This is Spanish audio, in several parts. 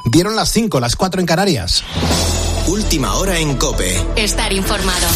Dieron las 5, las 4 en Canarias. Última hora en COPE. Estar informado.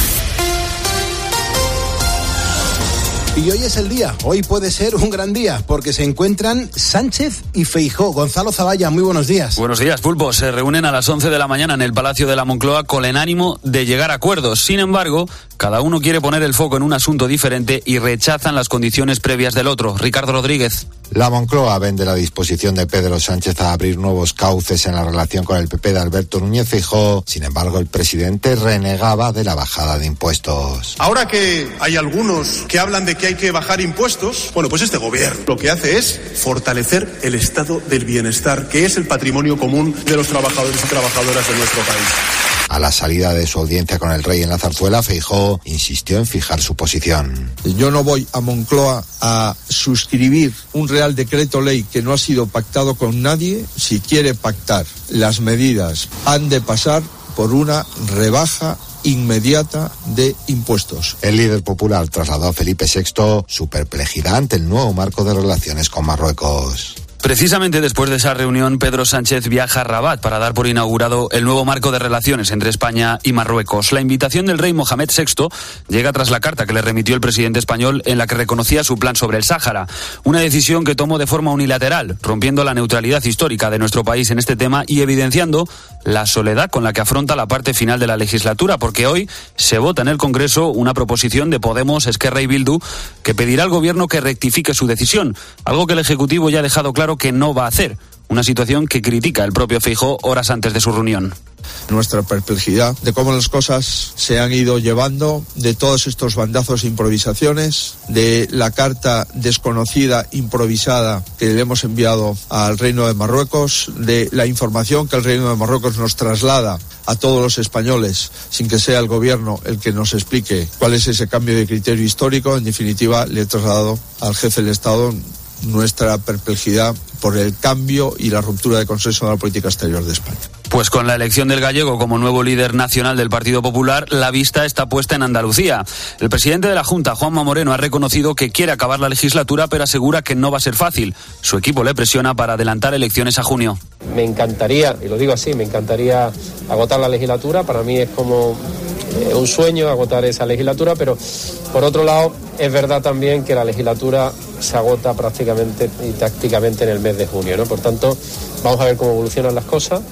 Y hoy es el día, hoy puede ser un gran día, porque se encuentran Sánchez y Feijóo. Gonzalo Zavalla, muy buenos días. Buenos días, Pulpo. Se reúnen a las 11 de la mañana en el Palacio de la Moncloa con el ánimo de llegar a acuerdos. Sin embargo, cada uno quiere poner el foco en un asunto diferente y rechazan las condiciones previas del otro. Ricardo Rodríguez. La Moncloa vende la disposición de Pedro Sánchez a abrir nuevos cauces en la relación con el PP de Alberto Núñez Feijóo. Sin embargo, el presidente renegaba de la bajada de impuestos. Ahora que hay algunos que hablan de que hay que bajar impuestos, bueno, pues este gobierno lo que hace es fortalecer el estado del bienestar, que es el patrimonio común de los trabajadores y trabajadoras de nuestro país. A la salida de su audiencia con el rey en la zarzuela, Feijóo insistió en fijar su posición. Yo no voy a Moncloa a suscribir un Real Decreto Ley que no ha sido pactado con nadie. Si quiere pactar, las medidas han de pasar por una rebaja inmediata de impuestos. El líder popular trasladó a Felipe VI su perplejidad ante el nuevo marco de relaciones con Marruecos. Precisamente después de esa reunión, Pedro Sánchez viaja a Rabat para dar por inaugurado el nuevo marco de relaciones entre España y Marruecos. La invitación del rey Mohamed VI llega tras la carta que le remitió el presidente español en la que reconocía su plan sobre el Sáhara. Una decisión que tomó de forma unilateral, rompiendo la neutralidad histórica de nuestro país en este tema y evidenciando la soledad con la que afronta la parte final de la legislatura, porque hoy se vota en el Congreso una proposición de Podemos, Esquerra y Bildu que pedirá al gobierno que rectifique su decisión, algo que el Ejecutivo ya ha dejado claro que no va a hacer. Una situación que critica el propio Feijóo horas antes de su reunión. Nuestra perplejidad de cómo las cosas se han ido llevando, de todos estos bandazos e improvisaciones, de la carta desconocida, improvisada, que le hemos enviado al Reino de Marruecos, de la información que el Reino de Marruecos nos traslada a todos los españoles, sin que sea el gobierno el que nos explique cuál es ese cambio de criterio histórico. En definitiva, le he trasladado al jefe del Estado nuestra perplejidad por el cambio y la ruptura de consenso de la política exterior de España. Pues con la elección del gallego como nuevo líder nacional del Partido Popular, la vista está puesta en Andalucía. El presidente de la Junta, Juanma Moreno, ha reconocido que quiere acabar la legislatura, pero asegura que no va a ser fácil. Su equipo le presiona para adelantar elecciones a junio. Me encantaría, y lo digo así, me encantaría agotar la legislatura. Para mí es como un sueño agotar esa legislatura, pero por otro lado es verdad también que la legislatura se agota prácticamente y tácticamente en el mes de junio, ¿no? Por tanto, vamos a ver cómo evolucionan las cosas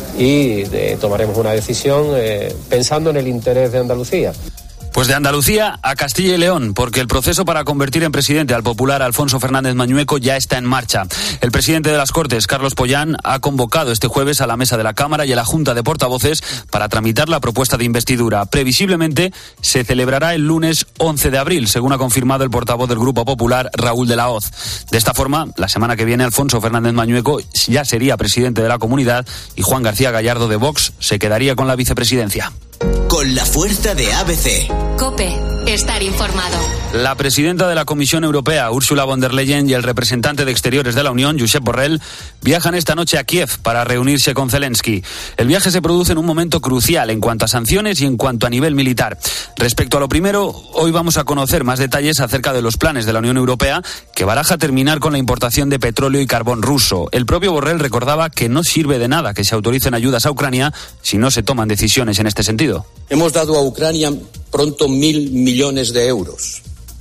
y tomaremos una decisión pensando en el interés de Andalucía. Pues de Andalucía a Castilla y León, porque el proceso para convertir en presidente al popular Alfonso Fernández Mañueco ya está en marcha. El presidente de las Cortes, Carlos Pollán, ha convocado este jueves a la mesa de la Cámara y a la Junta de Portavoces para tramitar la propuesta de investidura. Previsiblemente se celebrará el lunes 11 de abril, según ha confirmado el portavoz del Grupo Popular, Raúl de la Hoz. De esta forma, la semana que viene Alfonso Fernández Mañueco ya sería presidente de la comunidad y Juan García Gallardo de Vox se quedaría con la vicepresidencia. Con la fuerza de ABC. COPE. Estar informado. La presidenta de la Comisión Europea, Ursula von der Leyen, y el representante de Exteriores de la Unión, Josep Borrell, viajan esta noche a Kiev para reunirse con Zelensky. El viaje se produce en un momento crucial en cuanto a sanciones y en cuanto a nivel militar. Respecto a lo primero, hoy vamos a conocer más detalles acerca de los planes de la Unión Europea, que baraja terminar con la importación de petróleo y carbón ruso. El propio Borrell recordaba que no sirve de nada que se autoricen ayudas a Ucrania si no se toman decisiones en este sentido. Hemos dado a Ucrania pronto 1.000 millones de euros,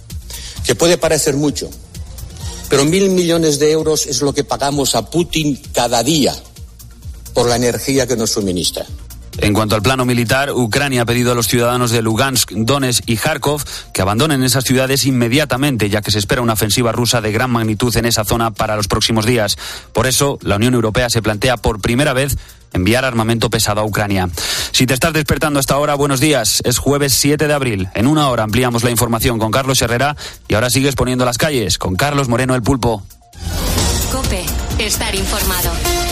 que puede parecer mucho, pero 1.000 millones de euros es lo que pagamos a Putin cada día por la energía que nos suministra. En cuanto al plano militar, Ucrania ha pedido a los ciudadanos de Lugansk, Donetsk y Kharkov que abandonen esas ciudades inmediatamente, ya que se espera una ofensiva rusa de gran magnitud en esa zona para los próximos días. Por eso, la Unión Europea se plantea por primera vez enviar armamento pesado a Ucrania. Si te estás despertando hasta ahora, buenos días. Es jueves 7 de abril. En una hora ampliamos la información con Carlos Herrera y ahora sigues poniendo las calles con Carlos Moreno el Pulpo. COPE. Estar informado.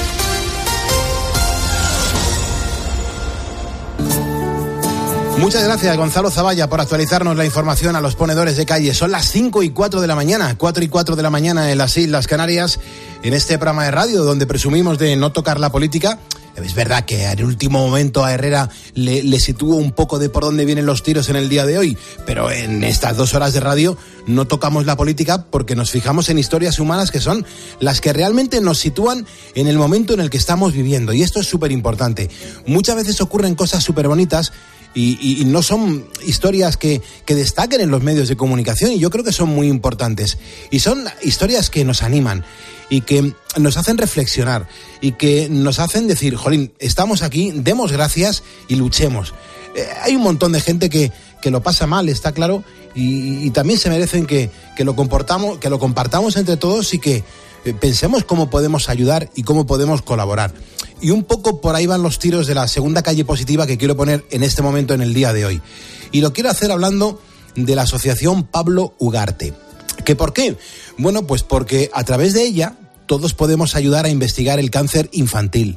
Muchas gracias, Gonzalo Zavalla, por actualizarnos la información a los ponedores de calle. Son las 5:04 de la mañana, 4:04 de la mañana en las Islas Canarias, en este programa de radio donde presumimos de no tocar la política, Es verdad que en el último momento a Herrera le situó un poco de por dónde vienen los tiros en el día de hoy, pero en estas 2 horas de radio no tocamos la política porque nos fijamos en historias humanas que son las que realmente nos sitúan en el momento en el que estamos viviendo, y esto es súper importante. Muchas veces ocurren cosas súper bonitas y no son historias que destaquen en los medios de comunicación, y yo creo que son muy importantes, y son historias que nos animan y que nos hacen reflexionar y que nos hacen decir, jolín, estamos aquí, demos gracias y luchemos. Hay un montón de gente que lo pasa mal, está claro, y también se merecen que lo compartamos entre todos y que pensemos cómo podemos ayudar y cómo podemos colaborar. Y un poco por ahí van los tiros de la segunda calle positiva que quiero poner en este momento en el día de hoy. Y lo quiero hacer hablando de la asociación Pablo Ugarte. ¿Qué por qué? Bueno, pues porque a través de ella todos podemos ayudar a investigar el cáncer infantil.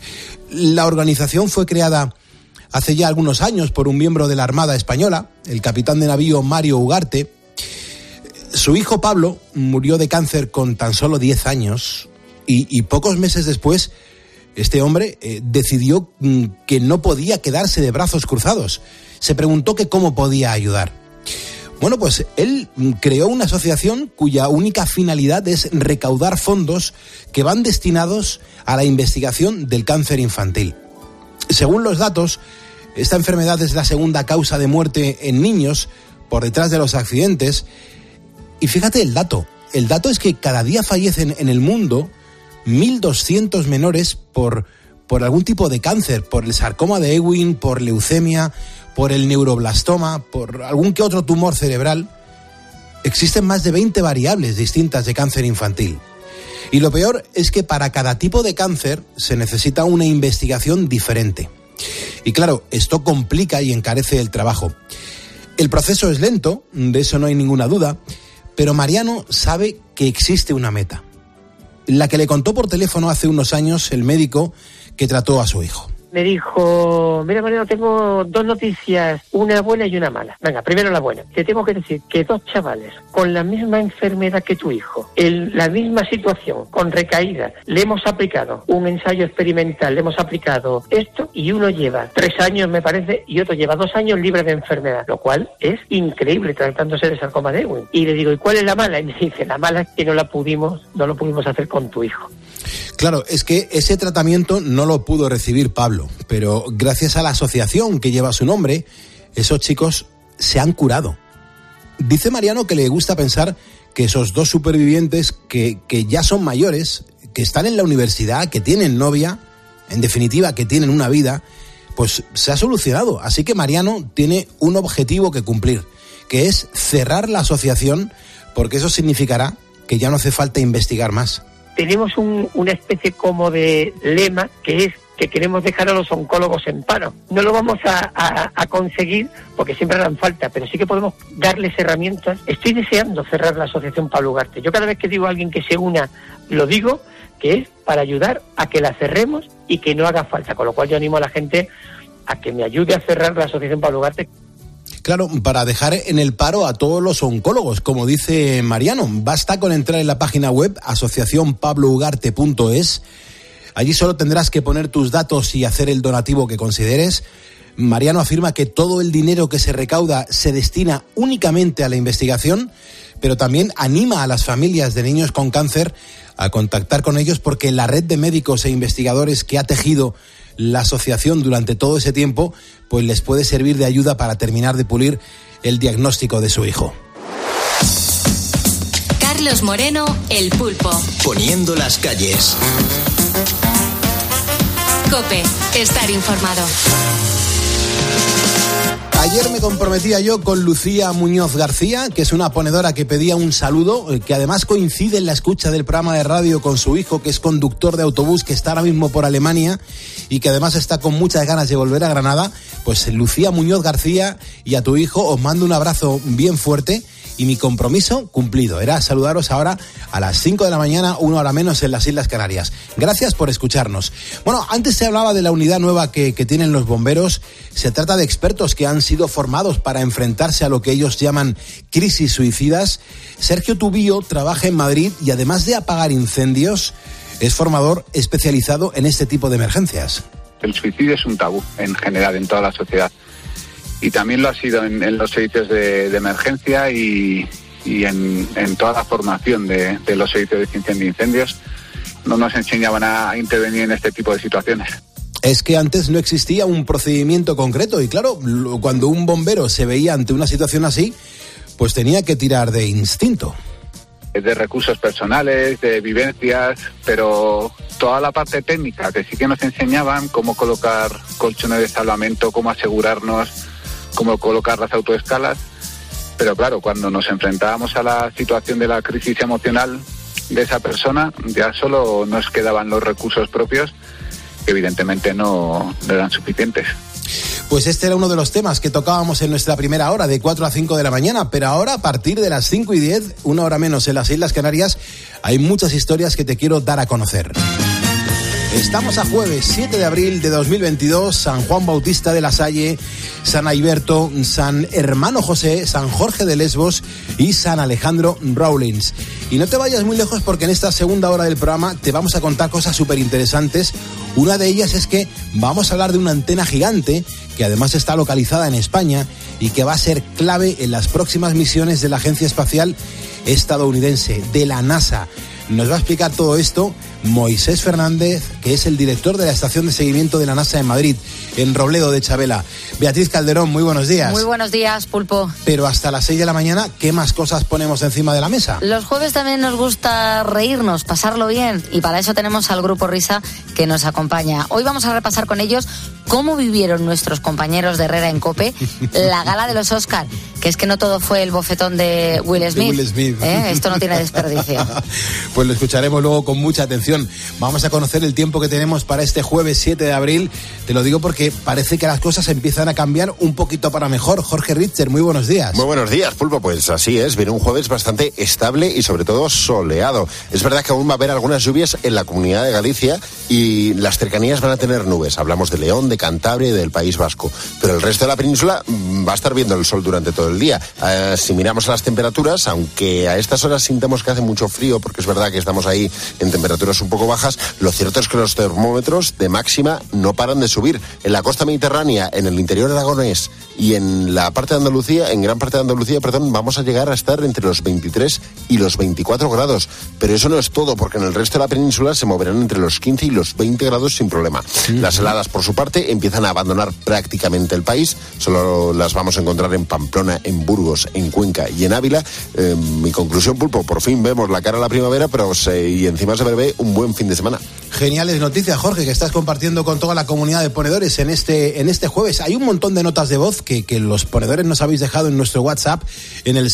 La organización fue creada hace ya algunos años por un miembro de la Armada Española, el capitán de navío Mario Ugarte. Su hijo Pablo murió de cáncer con tan solo 10 años y pocos meses después este hombre decidió que no podía quedarse de brazos cruzados. Se preguntó que cómo podía ayudar. Bueno, pues él creó una asociación cuya única finalidad es recaudar fondos que van destinados a la investigación del cáncer infantil. Según los datos, esta enfermedad es la segunda causa de muerte en niños por detrás de los accidentes. Y fíjate el dato es que cada día fallecen en el mundo 1.200 menores por algún tipo de cáncer, por el sarcoma de Ewing, por leucemia, por el neuroblastoma, por algún que otro tumor cerebral. Existen más de 20 variables distintas de cáncer infantil. Y lo peor es que para cada tipo de cáncer se necesita una investigación diferente. Y claro, esto complica y encarece el trabajo. El proceso es lento, de eso no hay ninguna duda, pero Mariano sabe que existe una meta, la que le contó por teléfono hace unos años el médico que trató a su hijo. Me dijo, mira Mariano, tengo 2 noticias, una buena y una mala. Venga, primero la buena. Te tengo que decir que 2 chavales con la misma enfermedad que tu hijo, en la misma situación, con recaída, le hemos aplicado un ensayo experimental, le hemos aplicado esto, y uno lleva 3 años, me parece, y otro lleva 2 años libre de enfermedad, lo cual es increíble tratándose de sarcoma de Ewing. Y le digo, ¿y cuál es la mala? Y me dice, la mala es que no lo pudimos hacer con tu hijo. Claro, es que ese tratamiento no lo pudo recibir Pablo, pero gracias a la asociación que lleva su nombre, esos chicos se han curado. Dice Mariano que le gusta pensar que esos 2 supervivientes que ya son mayores, que están en la universidad, que tienen novia, en definitiva que tienen una vida, pues se ha solucionado. Así que Mariano tiene un objetivo que cumplir, que es cerrar la asociación, porque eso significará que ya no hace falta investigar más. Tenemos una especie como de lema que es que queremos dejar a los oncólogos en paro. No lo vamos a conseguir porque siempre harán falta, pero sí que podemos darles herramientas. Estoy deseando cerrar la asociación Pablo Ugarte. Yo cada vez que digo a alguien que se una, lo digo, que es para ayudar a que la cerremos y que no haga falta. Con lo cual yo animo a la gente a que me ayude a cerrar la asociación Pablo Ugarte. Claro, para dejar en el paro a todos los oncólogos, como dice Mariano. Basta con entrar en la página web asociacionpablougarte.es. Allí solo tendrás que poner tus datos y hacer el donativo que consideres. Mariano afirma que todo el dinero que se recauda se destina únicamente a la investigación, pero también anima a las familias de niños con cáncer a contactar con ellos, porque la red de médicos e investigadores que ha tejido la asociación durante todo ese tiempo, pues les puede servir de ayuda para terminar de pulir el diagnóstico de su hijo. Carlos Moreno, El Pulpo. Poniendo las calles. COPE, estar informado. Ayer me comprometía yo con Lucía Muñoz García, que es una ponedora que pedía un saludo, que además coincide en la escucha del programa de radio con su hijo, que es conductor de autobús, que está ahora mismo por Alemania y que además está con muchas ganas de volver a Granada. Pues Lucía Muñoz García y a tu hijo os mando un abrazo bien fuerte. Y mi compromiso cumplido era saludaros ahora a las 5 de la mañana, 1 hora menos en las Islas Canarias. Gracias por escucharnos. Bueno, antes se hablaba de la unidad nueva que tienen los bomberos. Se trata de expertos que han sido formados para enfrentarse a lo que ellos llaman crisis suicidas. Sergio Tubío trabaja en Madrid y además de apagar incendios, es formador especializado en este tipo de emergencias. El suicidio es un tabú en general en toda la sociedad y también lo ha sido en los servicios de emergencia y en toda la formación de los servicios de extinción de incendios. No nos enseñaban a intervenir en este tipo de situaciones. Es que antes no existía un procedimiento concreto y claro, cuando un bombero se veía ante una situación así, pues tenía que tirar de instinto. De recursos personales, de vivencias, pero toda la parte técnica que sí que nos enseñaban, cómo colocar colchones de salvamento, cómo asegurarnos, cómo colocar las autoescalas, pero claro, cuando nos enfrentábamos a la situación de la crisis emocional de esa persona, ya solo nos quedaban los recursos propios, que evidentemente no eran suficientes. Pues este era uno de los temas que tocábamos en nuestra primera hora, de 4 a 5 de la mañana, pero ahora a partir de las 5 y 10, una hora menos en las Islas Canarias, hay muchas historias que te quiero dar a conocer. Estamos a jueves 7 de abril de 2022, San Juan Bautista de la Salle, San Alberto, San Hermano José, San Jorge de Lesbos y San Alejandro Rawlins. Y no te vayas muy lejos porque en esta segunda hora del programa te vamos a contar cosas súper interesantes. Una de ellas es que vamos a hablar de una antena gigante que además está localizada en España y que va a ser clave en las próximas misiones de la Agencia Espacial Estadounidense, de la NASA. Nos va a explicar todo esto Moisés Fernández, que es el director de la estación de seguimiento de la NASA en Madrid, en Robledo de Chabela. Beatriz Calderón, muy buenos días. Muy buenos días, Pulpo. Pero hasta las 6 de la mañana, ¿qué más cosas ponemos encima de la mesa? Los jueves también nos gusta reírnos, pasarlo bien, y para eso tenemos al Grupo Risa que nos acompaña. Hoy vamos a repasar con ellos cómo vivieron nuestros compañeros de Herrera en COPE la gala de los Oscar, que es que no todo fue el bofetón de Will Smith. Esto no tiene desperdicio. Pues lo escucharemos luego con mucha atención. Vamos a conocer el tiempo que tenemos para este jueves 7 de abril. Te lo digo porque parece que las cosas empiezan a cambiar un poquito para mejor. Jorge Richter, muy buenos días. Muy buenos días, Pulpo. Pues así es, viene un jueves bastante estable y sobre todo soleado. Es verdad que aún va a haber algunas lluvias en la Comunidad de Galicia y las cercanías van a tener nubes. Hablamos de León, de Cantabria y del País Vasco. Pero el resto de la península va a estar viendo el sol durante todo el día. Si miramos a las temperaturas, aunque a estas horas sintamos que hace mucho frío, porque es verdad que estamos ahí en temperaturas un poco bajas, lo cierto es que los termómetros de máxima no paran de subir. En la costa mediterránea, en el interior aragonés y en la parte de Andalucía, en gran parte de Andalucía, vamos a llegar a estar entre los 23 y los 24 grados. Pero eso no es todo, porque en el resto de la península se moverán entre los 15 y los 20 grados sin problema. Las heladas, por su parte, empiezan a abandonar prácticamente el país. Solo las vamos a encontrar en Pamplona, en Burgos, en Cuenca y en Ávila. Mi conclusión, Pulpo, por fin vemos la cara a la primavera, pero y encima se prevé un buen fin de semana. Geniales noticias, Jorge, que estás compartiendo con toda la comunidad de ponedores en este jueves. Hay un montón de notas de voz que los ponedores nos habéis dejado en nuestro WhatsApp, en el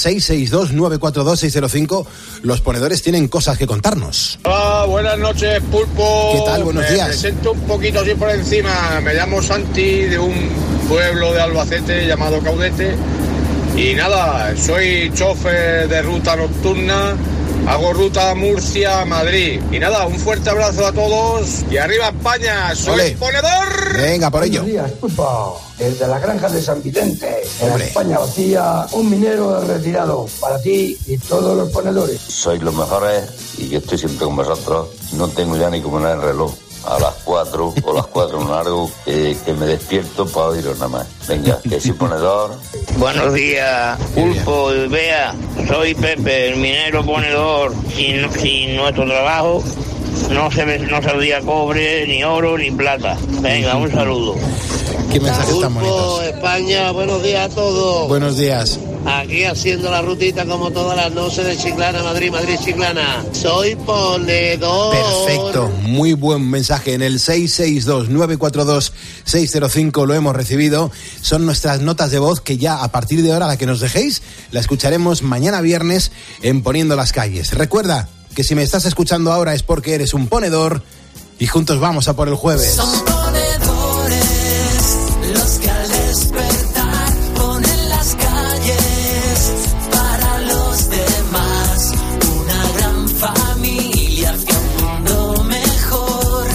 662-942-605. Los ponedores tienen cosas que contarnos. Hola, buenas noches, Pulpo. ¿Qué tal? Buenos días. Me presento un poquito así por encima. Me llamo Santi, de un pueblo de Albacete llamado Caudete. Y nada, soy chofer de ruta nocturna. Hago ruta Murcia-Madrid. Y nada, un fuerte abrazo a todos. Y arriba España, soy el ponedor. Venga, por ello. Buenos días, Pulpo. Desde la granja de San Vicente, en la España vacía, un minero retirado. Para ti y todos los ponedores. Sois los mejores y yo estoy siempre con vosotros. No tengo ya ni como nada el reloj. A las 4 o las 4 en largo que me despierto para oíros nada más. Venga, que soy ponedor. Buenos días, Pulpo y Bea. Soy Pepe, el minero ponedor. Sin nuestro trabajo no saldría cobre, ni oro, ni plata. Venga, un saludo. Qué mensajes tan bonitos. Pulpo, España, buenos días a todos. Buenos días. Aquí haciendo la rutita como todas las noches de Chiclana, Madrid, Chiclana. Soy ponedor. Perfecto, muy buen mensaje. En el 662-942-605 lo hemos recibido. Son nuestras notas de voz que ya a partir de ahora, la que nos dejéis, la escucharemos mañana viernes en Poniendo las Calles. Recuerda que si me estás escuchando ahora es porque eres un ponedor y juntos vamos a por el jueves. Son ponedores los que al despertar ponen las calles para los demás. Una gran familia hacia un mundo mejor,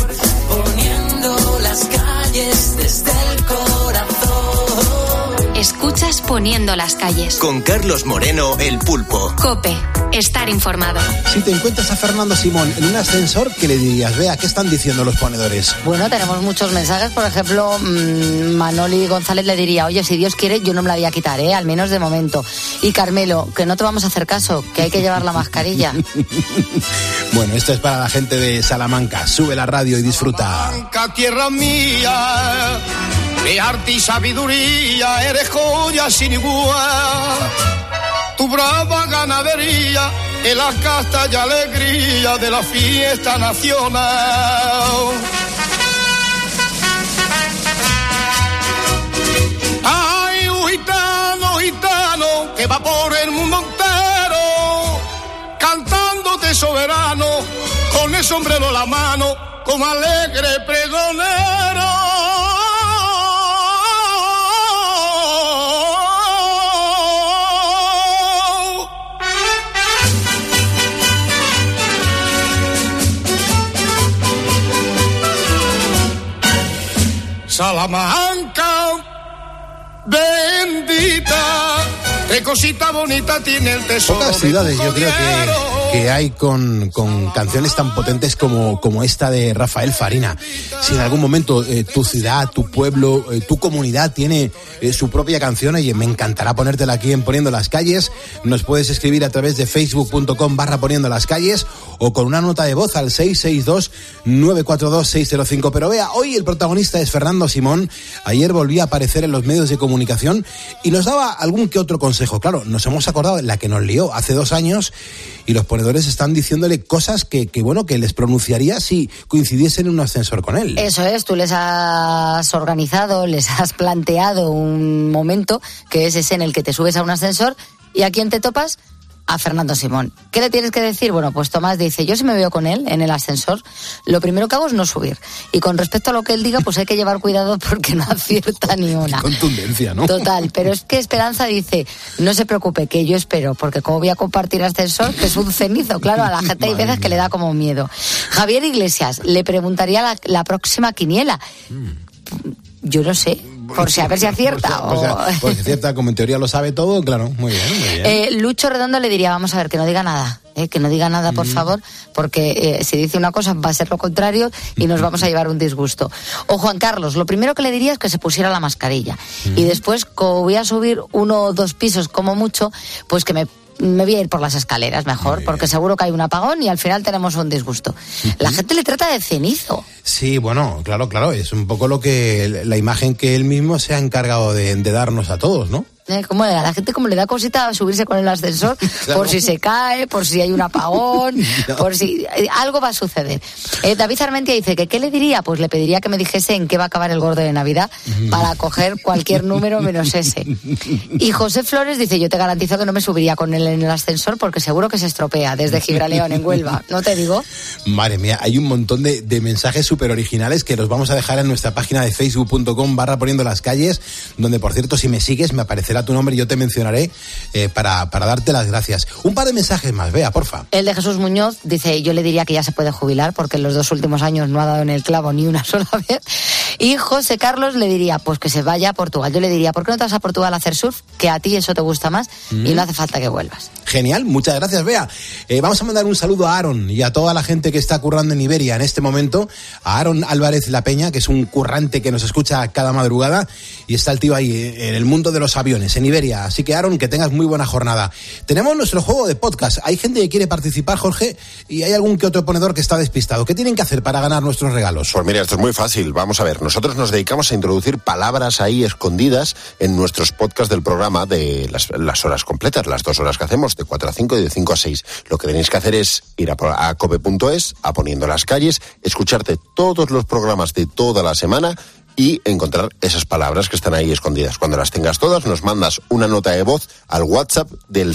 poniendo las calles desde el corazón. Escuchas Poniendo Poniendo las calles. Con Carlos Moreno, el Pulpo. COPE. Estar informado. Si te encuentras a Fernando Simón en un ascensor, ¿qué le dirías? Vea, ¿qué están diciendo los ponedores? Bueno, tenemos muchos mensajes. Por ejemplo, Manoli González le diría, oye, si Dios quiere, yo no me la voy a quitar, al menos de momento. Y Carmelo, que no te vamos a hacer caso, que hay que llevar la mascarilla. Bueno, esto es para la gente de Salamanca. Sube la radio y disfruta. Salamanca, tierra mía, de arte y sabiduría, eres joya sin igual. Tu brava ganadería es la casta y alegría de la fiesta nacional. Ay, un gitano, gitano, que va por el mundo entero, cantándote soberano, con el sombrero en la mano, como alegre pregonero. Salamanca, bendita, qué cosita bonita tiene el tesoro. Pocas ciudades yo creo que hay con canciones tan potentes como esta de Rafael Farina. Si en algún momento tu ciudad, tu pueblo, tu comunidad tiene su propia canción, oye, me encantará ponértela aquí en Poniendo las Calles. Nos puedes escribir a través de facebook.com/Poniendo las Calles o con una nota de voz al 662-942-605. Pero vea, hoy el protagonista es Fernando Simón. Ayer volvió a aparecer en los medios de comunicación y nos daba algún que otro consejo. Claro, nos hemos acordado de la que nos lió hace 2 años y los ponedores están diciéndole cosas que les pronunciaría si coincidiesen en un ascensor con él. Eso es, tú les has organizado, les has planteado un momento que es ese en el que te subes a un ascensor y ¿a quién te topas? A Fernando Simón. ¿Qué le tienes que decir? Bueno, pues Tomás dice, yo si me veo con él en el ascensor, lo primero que hago es no subir. Y con respecto a lo que él diga, pues hay que llevar cuidado porque no acierta ni una. Qué contundencia, ¿no? Total, pero es que Esperanza dice, no se preocupe, que yo espero, porque como voy a compartir ascensor, que es un cenizo, claro, a la gente hay veces que le da como miedo. Javier Iglesias, le preguntaría la próxima quiniela. Yo no sé, por si a ver si acierta. Por si acierta, como en teoría lo sabe todo, claro, muy bien. Lucho Redondo le diría, vamos a ver, que no diga nada, que no diga nada, por favor, porque si dice una cosa va a ser lo contrario y nos vamos a llevar un disgusto. O Juan Carlos, lo primero que le diría es que se pusiera la mascarilla. Y después, como voy a subir 1 o 2 pisos como mucho, pues que me voy a ir por las escaleras mejor, porque seguro que hay un apagón y al final tenemos un disgusto. La gente le trata de cenizo. Sí, bueno, claro, es un poco la imagen que él mismo se ha encargado de darnos a todos, ¿no? Como a la gente como le da cosita subirse con el ascensor, claro. Por si se cae, por si hay un apagón, no. Por si algo va a suceder. David Armentia dice que ¿qué le diría? Pues le pediría que me dijese en qué va a acabar el gordo de Navidad para coger cualquier número menos ese. Y José Flores dice, yo te garantizo que no me subiría con él en el ascensor porque seguro que se estropea desde Gibraleón en Huelva, ¿no te digo? Madre mía, hay un montón de mensajes súper originales que los vamos a dejar en nuestra página de facebook.com/Poniendo las Calles, donde por cierto si me sigues me aparecerá tu nombre y yo te mencionaré para darte las gracias. Un par de mensajes más, vea, porfa. El de Jesús Muñoz dice, yo le diría que ya se puede jubilar porque en los 2 últimos años no ha dado en el clavo ni una sola vez. Y José Carlos le diría, pues que se vaya a Portugal. Yo le diría, ¿por qué no te vas a Portugal a hacer surf? Que a ti eso te gusta más y no hace falta que vuelvas. Genial, muchas gracias, Bea. Vamos a mandar un saludo a Aaron y a toda la gente que está currando en Iberia en este momento. A Aaron Álvarez La Peña, que es un currante que nos escucha cada madrugada y está el tío ahí en el mundo de los aviones, en Iberia. Así que, Aaron, que tengas muy buena jornada. Tenemos nuestro juego de podcast. Hay gente que quiere participar, Jorge, y hay algún que otro ponedor que está despistado. ¿Qué tienen que hacer para ganar nuestros regalos? Pues mira, esto es muy fácil. Vamos a ver. Nosotros nos dedicamos a introducir palabras ahí escondidas en nuestros podcasts del programa de las horas completas, las 2 horas que hacemos, de 4 a 5 y de 5 a 6. Lo que tenéis que hacer es ir a cope.es, a Poniendo las Calles, escucharte todos los programas de toda la semana y encontrar esas palabras que están ahí escondidas. Cuando las tengas todas, nos mandas una nota de voz al WhatsApp del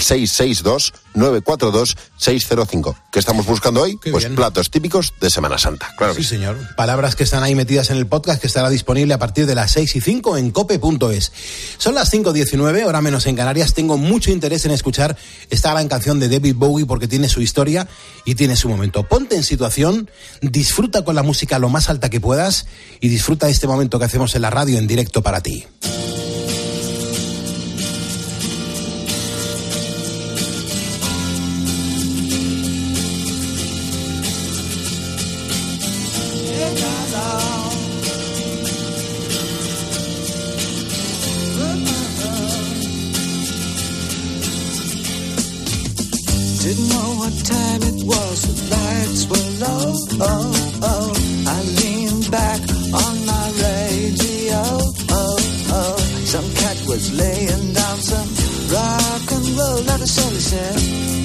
662-942-605. ¿Qué estamos buscando hoy? Qué pues bien. Platos típicos de Semana Santa. Claro sí, señor. Palabras que están ahí metidas en el podcast que estará disponible a partir de las 6:05 en cope.es. Son las 5:19, hora menos en Canarias. Tengo mucho interés en escuchar esta gran canción de David Bowie porque tiene su historia y tiene su momento. Ponte en situación, disfruta con la música lo más alta que puedas y disfruta de este momento que hacemos en la radio en directo para ti. what time it was, the lights were low. Oh, oh. I leaned back on my radio. Oh, oh. Some cat was laying down some rock and roll, like the soul said.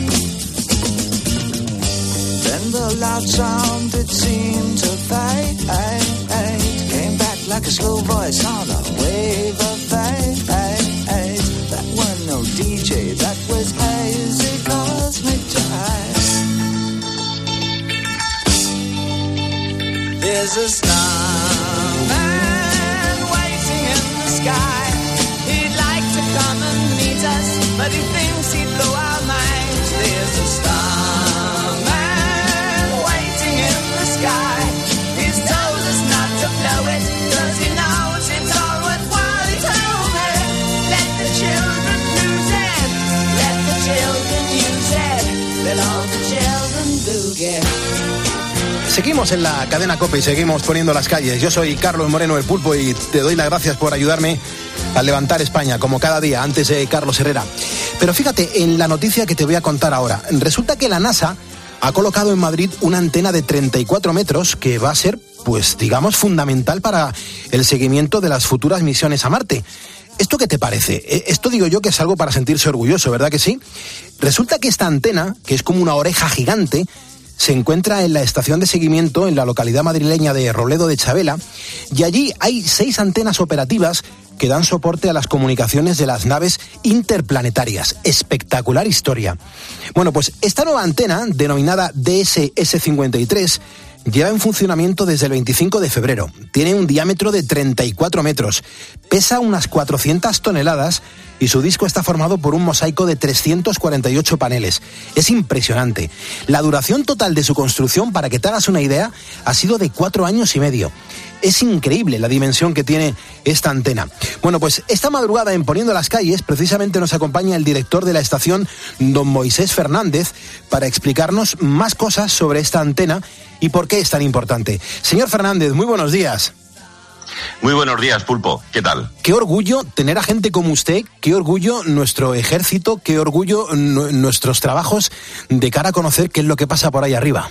Then the loud sound, it seemed to fade. Came back like a slow voice on a wave of fade. That wasn't no DJ, that was hazy cosmic jive. There's a starman waiting in the sky. He'd like to come and meet us, but he thinks he'd blow our minds. There's a starman waiting in the sky. He's told us not to blow it, 'cause he knows it's all worthwhile. He told me, let the children lose it, let the children use it, let all the children boogie. Seguimos en la cadena COPE y seguimos poniendo las calles. Yo soy Carlos Moreno, el Pulpo, y te doy las gracias por ayudarme a levantar España, como cada día, antes de Carlos Herrera. Pero fíjate en la noticia que te voy a contar ahora. Resulta que la NASA ha colocado en Madrid una antena de 34 metros que va a ser, pues digamos, fundamental para el seguimiento de las futuras misiones a Marte. ¿Esto qué te parece? Esto digo yo que es algo para sentirse orgulloso, ¿verdad que sí? Resulta que esta antena, que es como una oreja gigante, se encuentra en la estación de seguimiento en la localidad madrileña de Robledo de Chavela, y allí hay 6 antenas operativas que dan soporte a las comunicaciones de las naves interplanetarias. Espectacular historia. Bueno, pues esta nueva antena, denominada DSS-53, lleva en funcionamiento desde el 25 de febrero. Tiene un diámetro de 34 metros, pesa unas 400 toneladas y su disco está formado por un mosaico de 348 paneles. Es impresionante. La duración total de su construcción, para que te hagas una idea, ha sido de 4 años y medio. Es increíble la dimensión que tiene esta antena. Bueno, pues esta madrugada en Poniendo las Calles, precisamente nos acompaña el director de la estación, don Moisés Fernández, para explicarnos más cosas sobre esta antena y por qué es tan importante. Señor Fernández, muy buenos días. Muy buenos días, Pulpo. ¿Qué tal? Qué orgullo tener a gente como usted, qué orgullo nuestro ejército, qué orgullo nuestros trabajos de cara a conocer qué es lo que pasa por ahí arriba.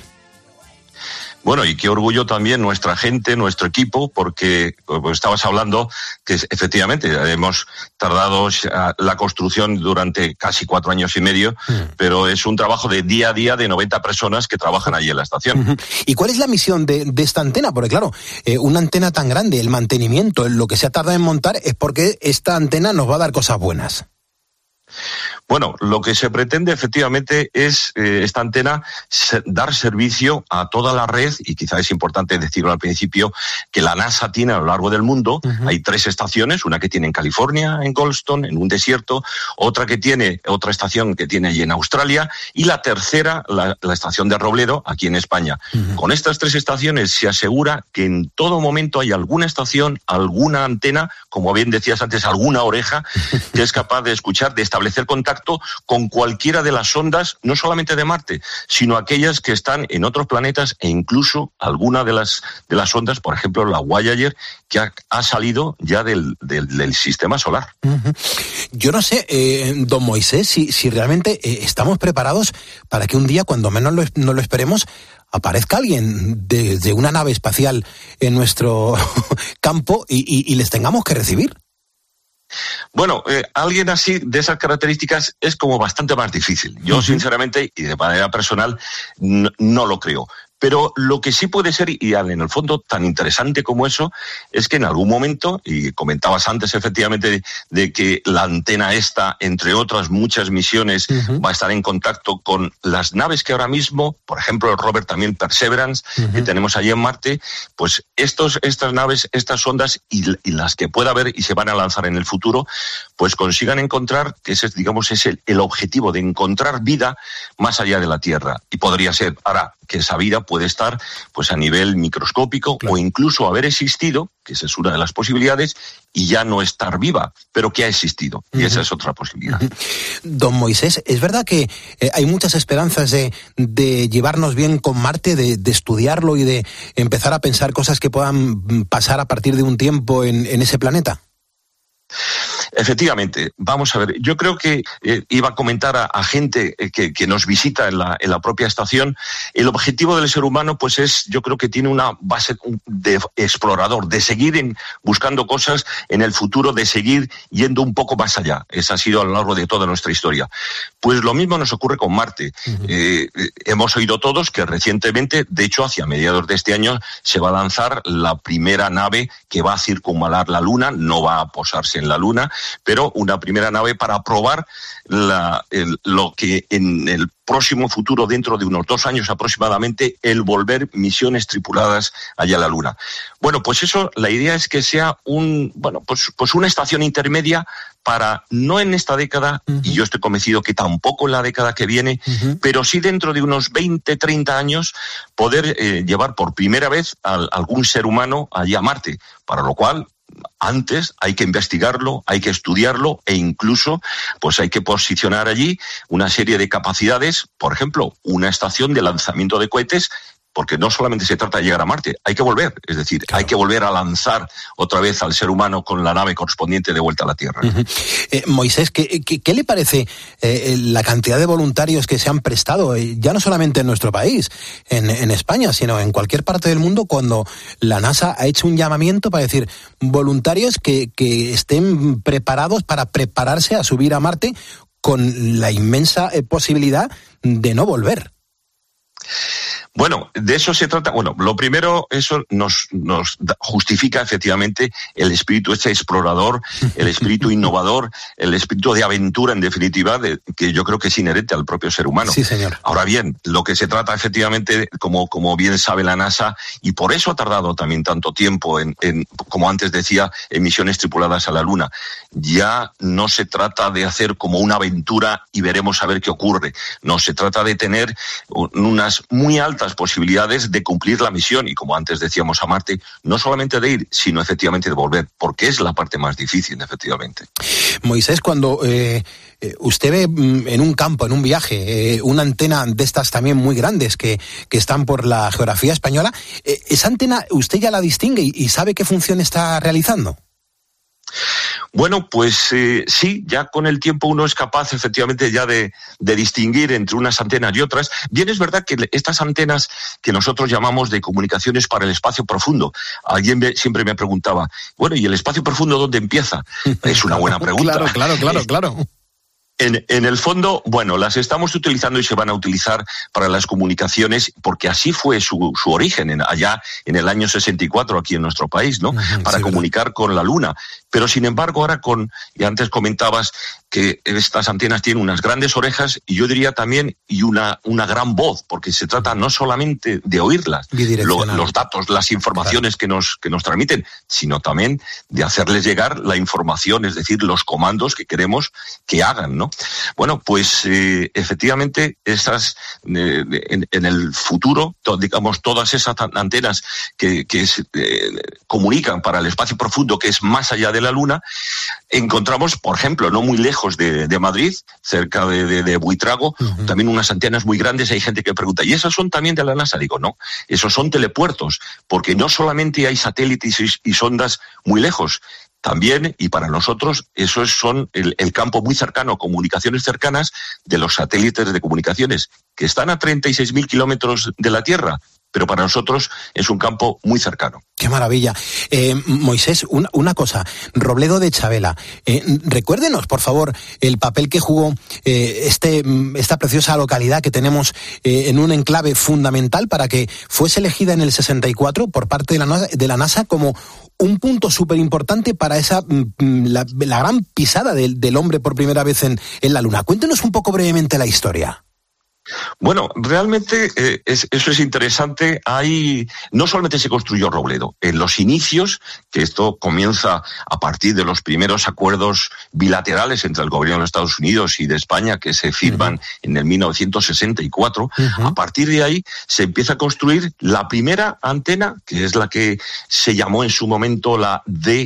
Bueno, y qué orgullo también nuestra gente, nuestro equipo, porque pues, estabas hablando que efectivamente hemos tardado la construcción durante casi 4 años y medio, pero es un trabajo de día a día de 90 personas que trabajan allí en la estación. ¿Y cuál es la misión de esta antena? Porque claro, una antena tan grande, el mantenimiento, lo que se ha tardado en montar, es porque esta antena nos va a dar cosas buenas. Bueno, lo que se pretende efectivamente es esta antena dar servicio a toda la red, y quizá es importante decirlo al principio, que la NASA tiene a lo largo del mundo. Hay 3 estaciones, una que tiene en California, en Goldstone, en un desierto, otra estación que tiene allí en Australia, y la tercera, la estación de Robledo, aquí en España. Con estas 3 estaciones se asegura que en todo momento hay alguna estación, alguna antena, como bien decías antes, alguna oreja, que es capaz de escuchar, de establecer contacto con cualquiera de las sondas, no solamente de Marte, sino aquellas que están en otros planetas, e incluso alguna de las sondas, por ejemplo la Voyager, que ha salido ya del sistema solar. Yo no sé, don Moisés, si realmente estamos preparados para que un día, cuando menos no lo esperemos, aparezca alguien de una nave espacial en nuestro campo y les tengamos que recibir. Bueno, alguien así, de esas características, es como bastante más difícil. Yo, sinceramente, y de manera personal, no lo creo. Pero lo que sí puede ser, y en el fondo tan interesante como eso, es que en algún momento, y comentabas antes efectivamente de que la antena esta, entre otras muchas misiones, va a estar en contacto con las naves que ahora mismo, por ejemplo el rover también Perseverance, que tenemos allí en Marte, pues estas naves, estas sondas y las que pueda haber y se van a lanzar en el futuro, pues consigan encontrar, que ese, digamos, es el objetivo de encontrar vida más allá de la Tierra. Y podría ser, ahora, que esa vida puede estar pues a nivel microscópico, o incluso haber existido, que esa es una de las posibilidades, y ya no estar viva, pero que ha existido, y esa es otra posibilidad. Don Moisés, ¿es verdad que hay muchas esperanzas de llevarnos bien con Marte, de estudiarlo y de empezar a pensar cosas que puedan pasar a partir de un tiempo en ese planeta? Efectivamente, vamos a ver, yo creo que iba a comentar a gente que nos visita en la propia estación, el objetivo del ser humano pues es, yo creo que tiene una base de explorador, de seguir buscando cosas en el futuro, de seguir yendo un poco más allá. Esa ha sido a lo largo de toda nuestra historia. Pues lo mismo nos ocurre con Marte. Hemos oído todos que recientemente, de hecho hacia mediados de este año, se va a lanzar la primera nave que va a circunvalar la Luna, no va a posarse en la Luna, pero una primera nave para probar lo que en el próximo futuro, dentro de unos 2 años aproximadamente, el volver misiones tripuladas allá a la Luna. Bueno, pues eso, la idea es que sea pues una estación intermedia para, no en esta década, y yo estoy convencido que tampoco en la década que viene, pero sí dentro de unos 20, 30 años, poder llevar por primera vez a algún ser humano allá a Marte, para lo cual antes hay que investigarlo, hay que estudiarlo e incluso pues hay que posicionar allí una serie de capacidades, por ejemplo, una estación de lanzamiento de cohetes, porque no solamente se trata de llegar a Marte, hay que volver, es decir, hay que volver a lanzar otra vez al ser humano con la nave correspondiente de vuelta a la Tierra. Moisés, ¿qué le parece la cantidad de voluntarios que se han prestado, ya no solamente en nuestro país, en España, sino en cualquier parte del mundo, cuando la NASA ha hecho un llamamiento para decir voluntarios que estén preparados para prepararse a subir a Marte con la inmensa posibilidad de no volver? Bueno, de eso se trata. Bueno, lo primero, eso nos justifica efectivamente el espíritu explorador, el espíritu innovador, el espíritu de aventura, en definitiva, que yo creo que es inherente al propio ser humano. Sí, señor. Ahora bien, lo que se trata efectivamente, como bien sabe la NASA, y por eso ha tardado también tanto tiempo como antes decía, en misiones tripuladas a la Luna. Ya no se trata de hacer como una aventura y veremos a ver qué ocurre. No, se trata de tener unas muy altas posibilidades de cumplir la misión y, como antes decíamos, a Marte, no solamente de ir, sino efectivamente de volver, porque es la parte más difícil, efectivamente. Moisés, cuando usted ve en un campo, en un viaje, una antena de estas también muy grandes que están por la geografía española, ¿esa antena usted ya la distingue y sabe qué función está realizando? Bueno, pues sí, ya con el tiempo uno es capaz efectivamente ya de distinguir entre unas antenas y otras. Bien, es verdad que estas antenas que nosotros llamamos de comunicaciones para el espacio profundo, alguien siempre me preguntaba, bueno, ¿y el espacio profundo dónde empieza? Es una buena pregunta. Claro. En el fondo, bueno, las estamos utilizando y se van a utilizar para las comunicaciones, porque así fue su origen, allá en el año 64, aquí en nuestro país, ¿no? Para comunicar con la Luna. Pero, sin embargo, ahora y antes comentabas que estas antenas tienen unas grandes orejas y yo diría también una gran voz, porque se trata no solamente de oírlas, los datos, las informaciones que nos transmiten, sino también de hacerles llegar la información, es decir, los comandos que queremos que hagan, ¿no? Bueno, pues efectivamente esas en el futuro, digamos, todas esas antenas que comunican para el espacio profundo, que es más allá de la Luna, encontramos, por ejemplo, no muy lejos de Madrid, cerca de Buitrago, también unas antenas muy grandes. Hay gente que pregunta, ¿y esas son también de la NASA? Digo, no, esos son telepuertos, porque no solamente hay satélites y sondas muy lejos, también, y para nosotros, eso son el campo muy cercano, comunicaciones cercanas de los satélites de comunicaciones, que están a 36.000 kilómetros de la Tierra, pero para nosotros es un campo muy cercano. ¡Qué maravilla! Moisés, una cosa, Robledo de Chavela, recuérdenos, por favor, el papel que jugó esta preciosa localidad que tenemos en un enclave fundamental para que fuese elegida en el 64 por parte de la NASA como un punto súper importante para la gran pisada del hombre por primera vez en la Luna. Cuéntenos un poco brevemente la historia. Bueno, realmente eso es interesante. No solamente se construyó Robledo, en los inicios, que esto comienza a partir de los primeros acuerdos bilaterales entre el gobierno de los Estados Unidos y de España, que se firman en el 1964, a partir de ahí se empieza a construir la primera antena, que es la que se llamó en su momento la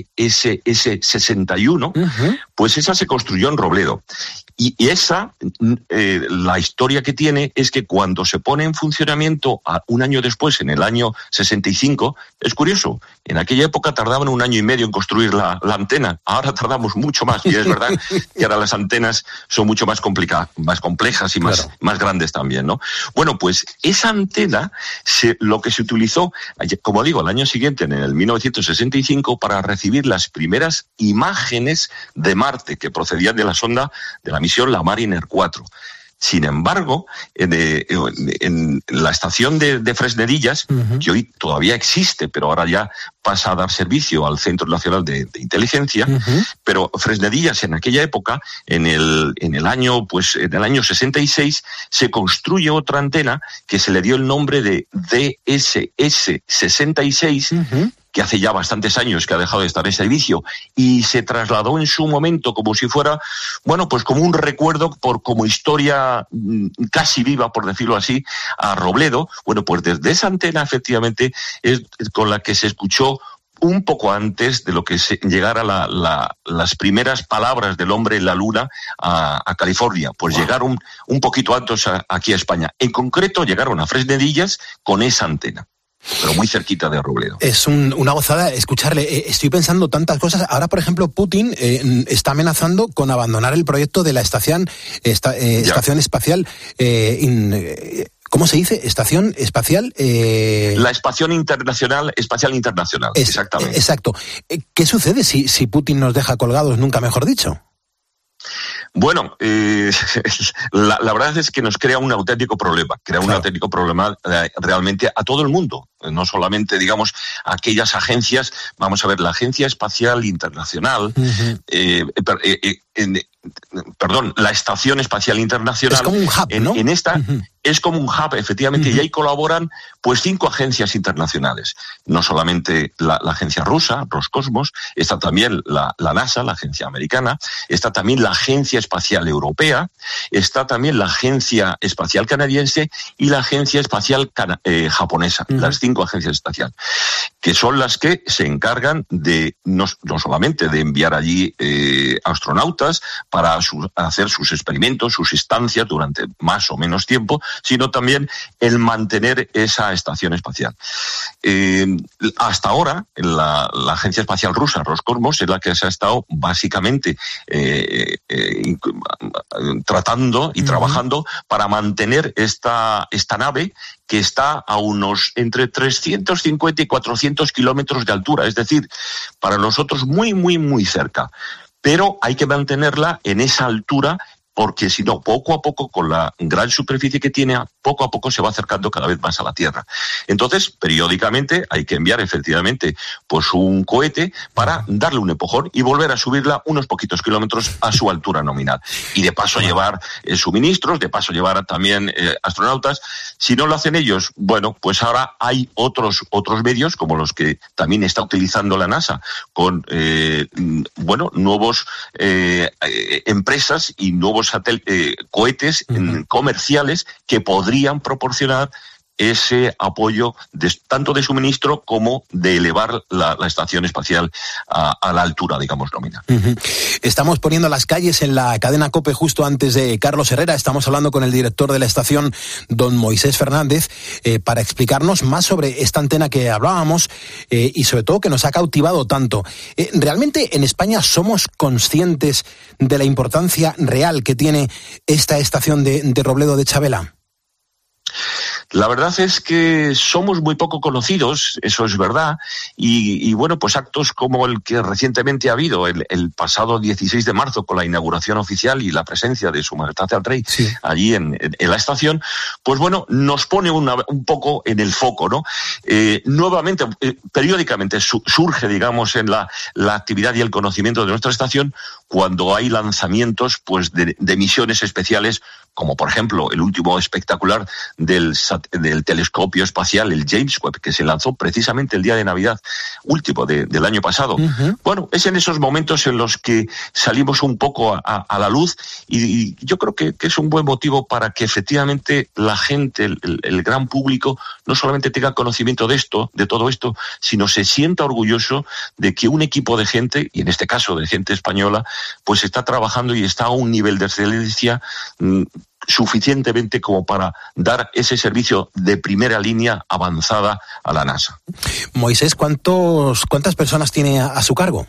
DSS-61, pues esa se construyó en Robledo. Y esa, la historia que tiene tiene es que cuando se pone en funcionamiento un año después, en el año 65, es curioso, en aquella época tardaban 1 año y medio en construir la antena, ahora tardamos mucho más, y es verdad que ahora las antenas son mucho más complejas y más grandes también, ¿no? Bueno, pues esa antena, lo que se utilizó, como digo, al año siguiente, en el 1965, para recibir las primeras imágenes de Marte que procedían de la sonda de la misión la Mariner 4. Sin embargo, en la estación de Fresnedillas, que hoy todavía existe, pero ahora ya pasa a dar servicio al Centro Nacional de Inteligencia, pero Fresnedillas en aquella época, en el año 66, se construye otra antena que se le dio el nombre de DSS-66, que hace ya bastantes años que ha dejado de estar en servicio, y se trasladó en su momento como si fuera, bueno, pues como un recuerdo, como historia casi viva, por decirlo así, a Robledo. Bueno, pues desde esa antena, efectivamente, es con la que se escuchó un poco antes de lo que llegara las primeras palabras del hombre en la luna a California. Pues llegaron un poquito antes aquí a España. En concreto, llegaron a Fresnedillas con esa antena, pero muy cerquita de Robledo. Es una gozada escucharle. Estoy pensando tantas cosas. Ahora, por ejemplo, Putin está amenazando con abandonar el proyecto de la estación espacial. ¿Cómo se dice? ¿Estación espacial? La Espacial Internacional, exactamente. Exacto. ¿Qué sucede si Putin nos deja colgados, nunca mejor dicho? Bueno, la verdad es que nos crea un auténtico problema, realmente a todo el mundo, no solamente, digamos, aquellas agencias. Vamos a ver, la Agencia Espacial Internacional, la Estación Espacial Internacional. Es como un hub, ¿no? En esta es como un hub, efectivamente, y ahí colaboran pues 5 agencias internacionales. No solamente la agencia rusa, Roscosmos, está también la NASA, la agencia americana, está también la Agencia Espacial Europea, está también la Agencia Espacial Canadiense y la Agencia Espacial Japonesa, las 5 agencias espaciales, que son las que se encargan de no solamente de enviar allí astronautas para hacer sus experimentos, sus estancias durante más o menos tiempo, sino también el mantener esa estación espacial. Hasta ahora, la Agencia Espacial Rusa, Roscosmos, es la que se ha estado básicamente tratando y trabajando para mantener esta nave, que está a unos entre 350 y 400 kilómetros de altura, es decir, para nosotros muy, muy, muy cerca. Pero hay que mantenerla en esa altura, porque si no, poco a poco, con la gran superficie que tiene, poco a poco se va acercando cada vez más a la Tierra. Entonces, periódicamente hay que enviar efectivamente pues un cohete para darle un empujón y volver a subirla unos poquitos kilómetros a su altura nominal. Y de paso llevar suministros, de paso llevar también astronautas. Si no lo hacen ellos, bueno, pues ahora hay otros medios, como los que también está utilizando la NASA, con nuevos empresas y nuevos cohetes comerciales que podrían proporcionar ese apoyo tanto de suministro como de elevar la estación espacial a la altura, digamos, nominal. Estamos poniendo las calles en la cadena COPE justo antes de Carlos Herrera. Estamos hablando con el director de la estación, don Moisés Fernández, para explicarnos más sobre esta antena que hablábamos y sobre todo que nos ha cautivado tanto. ¿Realmente en España somos conscientes de la importancia real que tiene esta estación de Robledo de Chavela? La verdad es que somos muy poco conocidos, eso es verdad, y bueno, pues actos como el que recientemente ha habido el pasado 16 de marzo con la inauguración oficial y la presencia de Su Majestad el Rey allí en la estación, pues bueno, nos pone un poco en el foco, ¿no? Nuevamente, periódicamente surge, digamos, en la actividad y el conocimiento de nuestra estación cuando hay lanzamientos pues de misiones especiales, como por ejemplo el último espectacular del telescopio espacial, el James Webb, que se lanzó precisamente el día de Navidad último del año pasado. Bueno, es en esos momentos en los que salimos un poco a la luz, y yo creo que es un buen motivo para que efectivamente la gente, el gran público, no solamente tenga conocimiento de todo esto, sino se sienta orgulloso de que un equipo de gente, y en este caso de gente española, pues está trabajando y está a un nivel de excelencia suficientemente como para dar ese servicio de primera línea avanzada a la NASA. Moisés, ¿cuántas personas tiene a su cargo?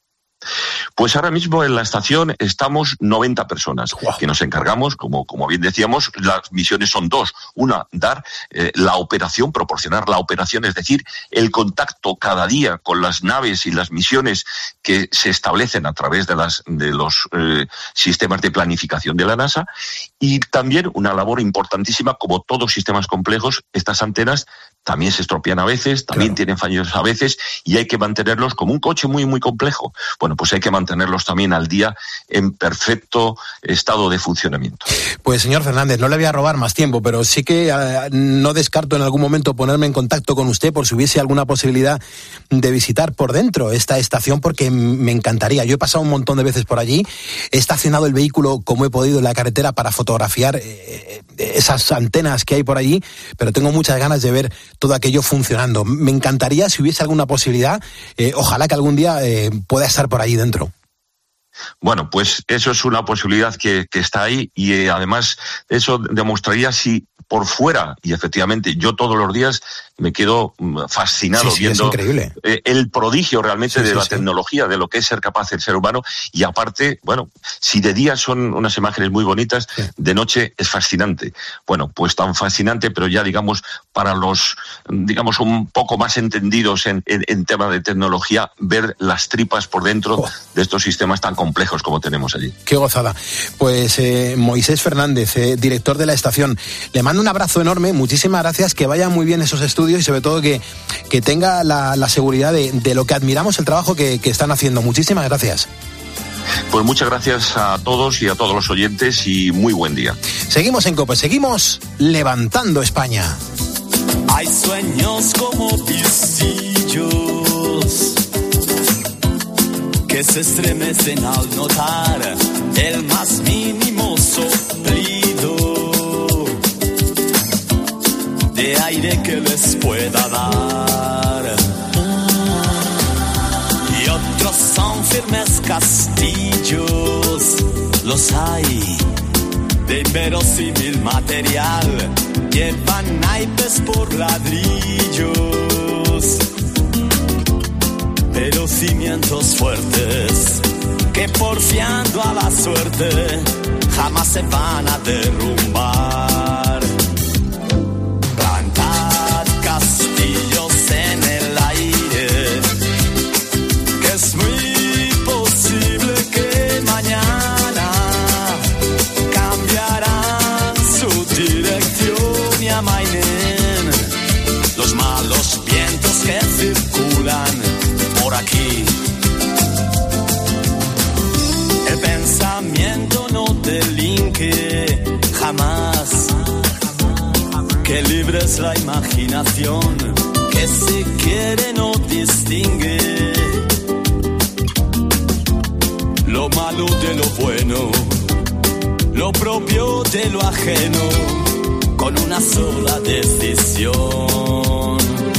Pues ahora mismo en la estación estamos 90 personas, que nos encargamos, como bien decíamos, las misiones son dos. Una, dar la operación, proporcionar la operación, es decir, el contacto cada día con las naves y las misiones que se establecen a través de los sistemas de planificación de la NASA, y también una labor importantísima, como todos sistemas complejos, estas antenas también se estropean a veces, también tienen fallos a veces, y hay que mantenerlos como un coche muy, muy complejo. Bueno, pues hay que mantenerlos también al día en perfecto estado de funcionamiento. Pues señor Fernández, no le voy a robar más tiempo, pero sí que no descarto en algún momento ponerme en contacto con usted por si hubiese alguna posibilidad de visitar por dentro esta estación, porque me encantaría. Yo he pasado un montón de veces por allí, he estacionado el vehículo como he podido en la carretera para fotografiar esas antenas que hay por allí, pero tengo muchas ganas de ver todo aquello funcionando. Me encantaría, si hubiese alguna posibilidad, ojalá que algún día pueda estar por ahí dentro. Bueno, pues eso es una posibilidad que está ahí, y además eso demostraría si por fuera, y efectivamente yo todos los días me quedo fascinado viendo el prodigio realmente de la tecnología, de lo que es ser capaz el ser humano, y aparte, bueno, si de día son unas imágenes muy bonitas, de noche es fascinante. Bueno, pues tan fascinante, pero ya digamos para los, digamos, un poco más entendidos en tema de tecnología, ver las tripas por dentro de estos sistemas tan complejos como tenemos allí. Qué gozada. Pues Moisés Fernández, director de la estación, le mando un abrazo enorme, muchísimas gracias, que vayan muy bien esos estudios y sobre todo que tenga la seguridad de lo que admiramos el trabajo que están haciendo. Muchísimas gracias. Pues muchas gracias a todos y a todos los oyentes, y muy buen día. Seguimos en COPE, seguimos levantando España. Hay sueños como pistillos que se estremecen al notar el más mínimo soplido de aire que les pueda dar. Y otros son firmes castillos, los hay de inverosímil material, llevan naipes por ladrillos, pero cimientos fuertes que porfiando a la suerte jamás se van a derrumbar. Plantad castillos en el aire, que es muy posible que mañana cambiarán su dirección y amainen los malos vientos que circulan por aquí. El pensamiento no delinque jamás, que libre es la imaginación, que si quiere no distingue lo malo de lo bueno, lo propio de lo ajeno, con una sola decisión.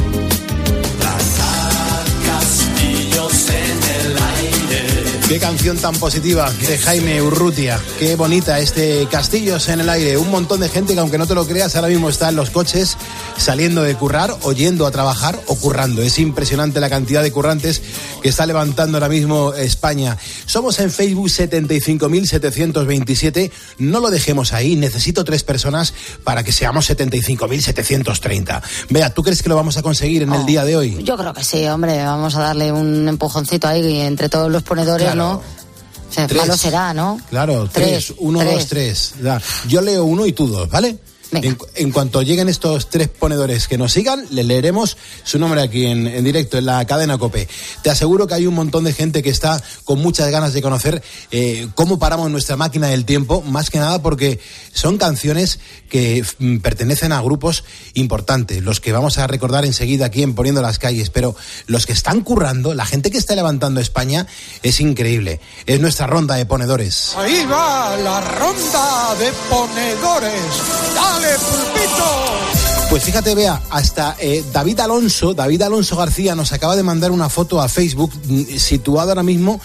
Plantar castillos en el aire. Qué canción tan positiva de Jaime Urrutia. Qué bonita este Castillos en el aire. Un montón de gente que, aunque no te lo creas, ahora mismo está en los coches saliendo de currar, o yendo a trabajar o currando. Es impresionante la cantidad de currantes que está levantando ahora mismo España. Somos en Facebook 75.727. No lo dejemos ahí. Necesito 3 personas para que seamos 75.730. Bea, ¿tú crees que lo vamos a conseguir en el día de hoy? Yo creo que sí, hombre. Vamos a darle un empujoncito ahí entre todos los ponedores, claro. ¿No? O sea, malo será, ¿no? Claro, 3. 1, 2, 3. Yo leo 1 y tú 2, ¿vale? En cuanto lleguen estos 3 ponedores que nos sigan, le leeremos su nombre aquí en directo, en la cadena COPE. Te aseguro que hay un montón de gente que está con muchas ganas de conocer cómo paramos nuestra máquina del tiempo, más que nada porque son canciones que pertenecen a grupos importantes, los que vamos a recordar enseguida aquí en Poniendo las Calles, pero los que están currando, la gente que está levantando España, es increíble. Es nuestra ronda de ponedores. Ahí va la ronda de ponedores. ¡Dale, pulpito! Pues fíjate, Bea, hasta David Alonso García nos acaba de mandar una foto a Facebook, situado ahora mismo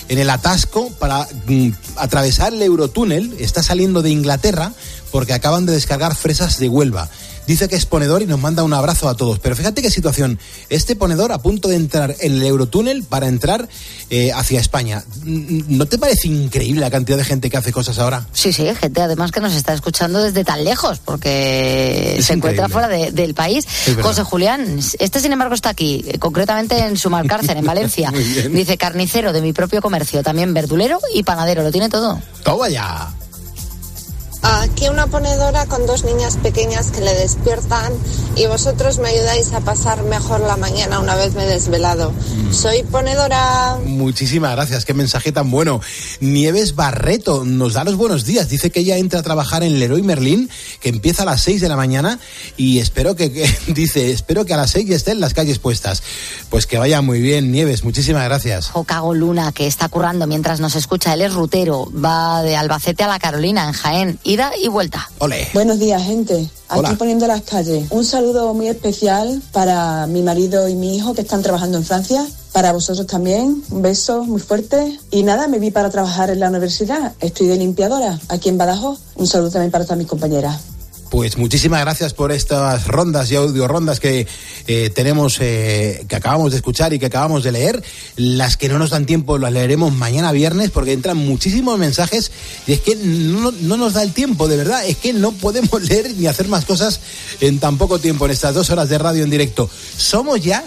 en el atasco para atravesar el Eurotúnel. Está saliendo de Inglaterra porque acaban de descargar fresas de Huelva. Dice que es ponedor y nos manda un abrazo a todos. Pero fíjate qué situación. Este ponedor a punto de entrar en el Eurotúnel para entrar hacia España. ¿No te parece increíble la cantidad de gente que hace cosas ahora? Sí, gente además que nos está escuchando desde tan lejos, porque se encuentra fuera del país. José Julián, sin embargo está aquí, concretamente en Sumalcárcel, en Valencia. Dice: carnicero de mi propio comercio, también verdulero y panadero, lo tiene todo. ¡Toma ya! Aquí una ponedora con 2 niñas pequeñas que le despiertan y vosotros me ayudáis a pasar mejor la mañana una vez me he desvelado. Soy ponedora. Muchísimas gracias, qué mensaje tan bueno. Nieves Barreto nos da los buenos días. Dice que ella entra a trabajar en Leroy Merlin, que empieza a las 6 de la mañana y espero que a las 6 ya estén las calles puestas. Pues que vaya muy bien, Nieves, muchísimas gracias. Jocago Luna, que está currando mientras nos escucha. Él es rutero, va de Albacete a La Carolina, en Jaén. Ida y vuelta. Olé. Buenos días, gente. Aquí Hola. poniendo las calles. Un saludo muy especial para mi marido y mi hijo que están trabajando en Francia. Para vosotros también. Un beso muy fuerte. Y nada, me vi para trabajar en la universidad. Estoy de limpiadora aquí en Badajoz. Un saludo también para todas mis compañeras. Pues muchísimas gracias por estas rondas y audio rondas que tenemos, que acabamos de escuchar y que acabamos de leer. Las que no nos dan tiempo las leeremos mañana viernes porque entran muchísimos mensajes y es que no nos da el tiempo, de verdad. Es que no podemos leer ni hacer más cosas en tan poco tiempo en estas 2 horas de radio en directo. Somos ya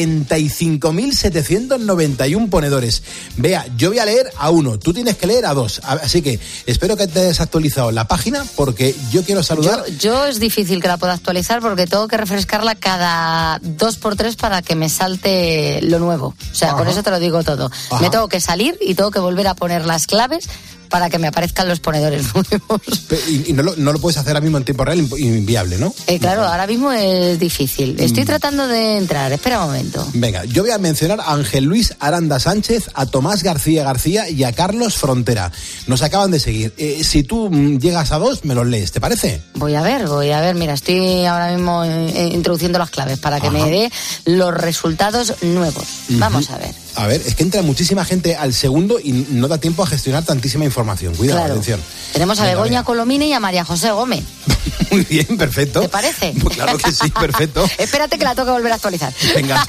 75.791 ponedores. Vea, yo voy a leer a 1, tú tienes que leer a 2. Así que espero que te hayas actualizado la página porque yo quiero saludar... Yo es difícil que la pueda actualizar porque tengo que refrescarla cada 2x3 para que me salte lo nuevo. O sea, con eso te lo digo todo. Ajá. Me tengo que salir y tengo que volver a poner las claves para que me aparezcan los ponedores nuevos. Y no lo puedes hacer ahora mismo en tiempo real, inviable, ¿no? Claro, ahora mismo es difícil. Estoy tratando de entrar, espera un momento. Venga, yo voy a mencionar a Ángel Luis Aranda Sánchez, a Tomás García y a Carlos Frontera. Nos acaban de seguir. Si tú llegas a 2, me los lees, ¿te parece? Voy a ver. Mira, estoy ahora mismo introduciendo las claves para que me dé los resultados nuevos. Vamos a ver. A ver, es que entra muchísima gente al segundo y no da tiempo a gestionar tantísima información. Cuidado, claro. Atención. Tenemos a Begoña Colomine y a María José Gómez. Muy bien, perfecto. ¿Te parece? Pues claro que sí, perfecto. Espérate que la tengo que volver a actualizar. Venga,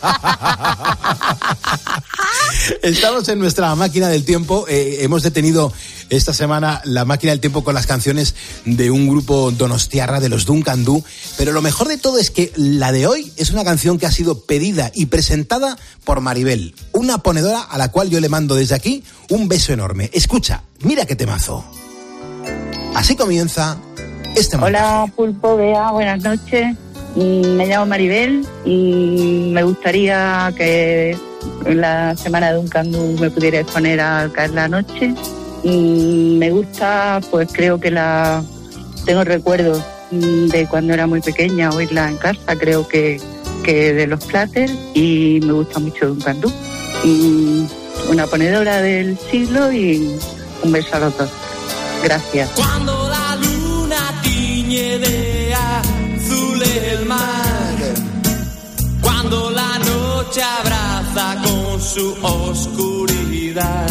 estamos en nuestra máquina del tiempo. Hemos detenido esta semana la máquina del tiempo con las canciones de un grupo donostiarra, de los Duncan Du. Pero lo mejor de todo es que la de hoy es una canción que ha sido pedida y presentada por Maribel, una ponedora a la cual yo le mando desde aquí un beso enorme. Escucha, mira qué temazo. Así comienza este montaje. Hola, Pulpo, Bea, buenas noches. Me llamo Maribel y me gustaría que en la semana de Duncan Du me pudiera exponer Al caer la noche. Me gusta, pues creo que tengo recuerdos de cuando era muy pequeña, oírla en casa, creo que de los Platters, y me gusta mucho Duncan Du. Una ponedora del siglo y un beso a los dos. Gracias. Cuando la luna tiñe de azul el mar, cuando la noche abraza con su oscuridad,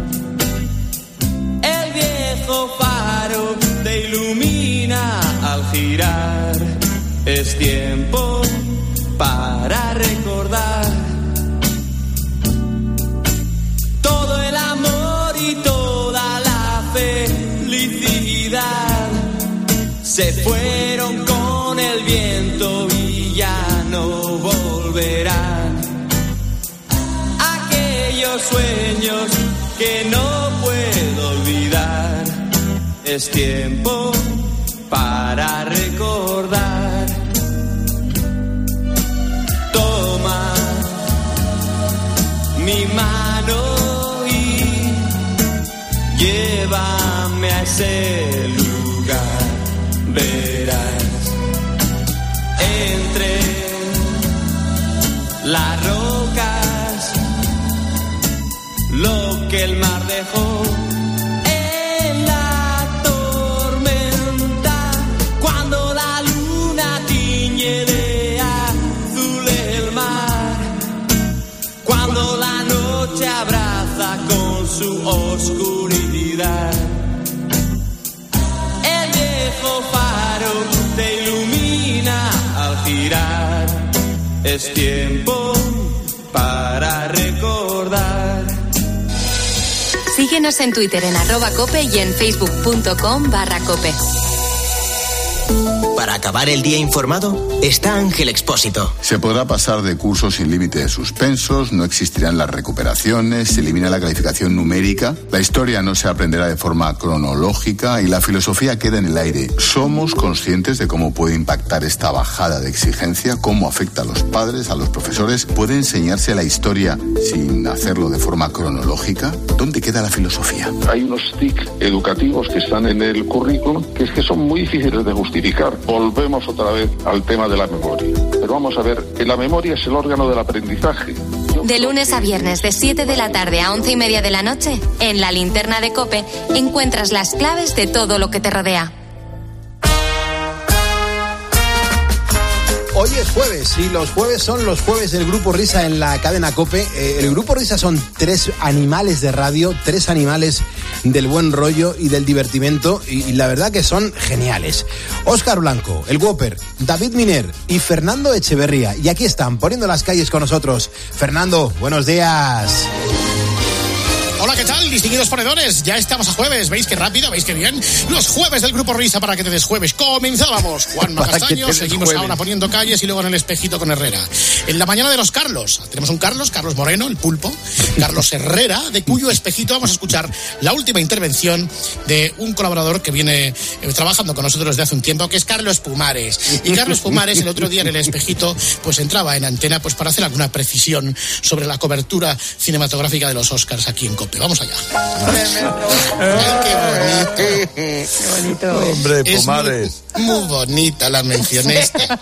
el viejo faro te ilumina al girar. Es tiempo para recordar todo el amor y toda la felicidad. Se fueron con el viento y ya no volverán. Aquellos sueños que no puedo olvidar. Es tiempo para recordar. Toma mi mano y llévame a ese lugar. Verás entre las rocas lo que el mar dejó en la tormenta. Cuando la luna tiñe de azul el mar, cuando la noche abraza con con su oscuridad. El viejo faro te ilumina al girar. Es tiempo para recordar. Síguenos en Twitter en @cope y en facebook.com/cope. Para acabar el día informado, está Ángel Expósito. Se podrá pasar de curso sin límite de suspensos, no existirán las recuperaciones, se elimina la calificación numérica, la historia no se aprenderá de forma cronológica y la filosofía queda en el aire. ¿Somos conscientes de cómo puede impactar esta bajada de exigencia? ¿Cómo afecta a los padres, a los profesores? ¿Puede enseñarse la historia sin hacerlo de forma cronológica? ¿Dónde queda la filosofía? Hay unos TIC educativos que están en el currículum que son muy difíciles de justificar. Volvemos otra vez al tema de la memoria. Pero vamos a ver, que la memoria es el órgano del aprendizaje. De lunes a viernes, de 7 de la tarde a 11:30 de la noche, en la linterna de COPE, encuentras las claves de todo lo que te rodea. Hoy es jueves y los jueves son los jueves del Grupo Risa en la cadena COPE. El Grupo Risa son 3 animales de radio, 3 animales del buen rollo y del divertimento y la verdad que son geniales. Óscar Blanco, el Whopper, David Miner y Fernando Echeverría. Y aquí están, poniendo las calles con nosotros. Fernando, buenos días. Hola, ¿qué tal, distinguidos ponedores? Ya estamos a jueves, ¿veis qué rápido? ¿Veis qué bien? Los jueves del Grupo Risa para que te des jueves. Comenzábamos. Juanma Castaño, seguimos ahora poniendo calles y luego en el espejito con Herrera. En la mañana de los Carlos, tenemos un Carlos Moreno, el pulpo, Carlos Herrera, de cuyo espejito vamos a escuchar la última intervención de un colaborador que viene trabajando con nosotros desde hace un tiempo, que es Carlos Pumares. Y Carlos Pumares el otro día en el espejito pues entraba en antena pues para hacer alguna precisión sobre la cobertura cinematográfica de los Oscars aquí en COPE. Vamos allá. Ay, qué bonito. Hombre, Pumares. Muy bonita la mención esta.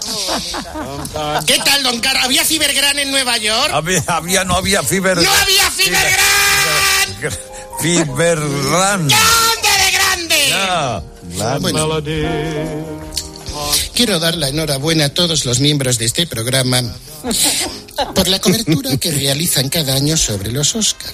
¿Qué tal, don Carlos? ¿Había Fibergran en Nueva York? No había Fibergran. ¡No había Fibergran! Fibergran. ¡Grande de grande! Ya. Bueno, quiero dar la enhorabuena a todos los miembros de este programa por la cobertura que realizan cada año sobre los Oscars.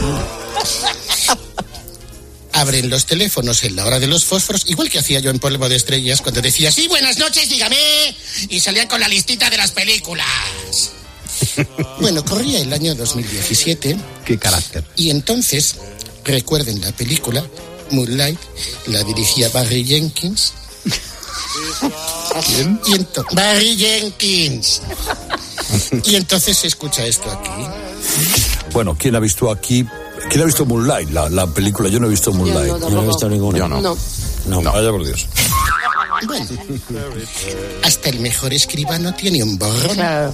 Abren los teléfonos en la hora de los fósforos, igual que hacía yo en Polvo de Estrellas cuando decía, sí, buenas noches, dígame, y salían con la listita de las películas. Bueno, corría el año 2017. Qué carácter. Y entonces, recuerden la película Moonlight, la dirigía Barry Jenkins. ¿Quién? Barry Jenkins. Y entonces se escucha esto aquí. Bueno, ¿quién ha visto aquí? ¿Quién ha visto Moonlight, la película? Yo no he visto Moonlight. Yo no he visto ninguna. Yo no. No, vaya por Dios. Bueno, hasta el mejor escribano tiene un borrón. Claro.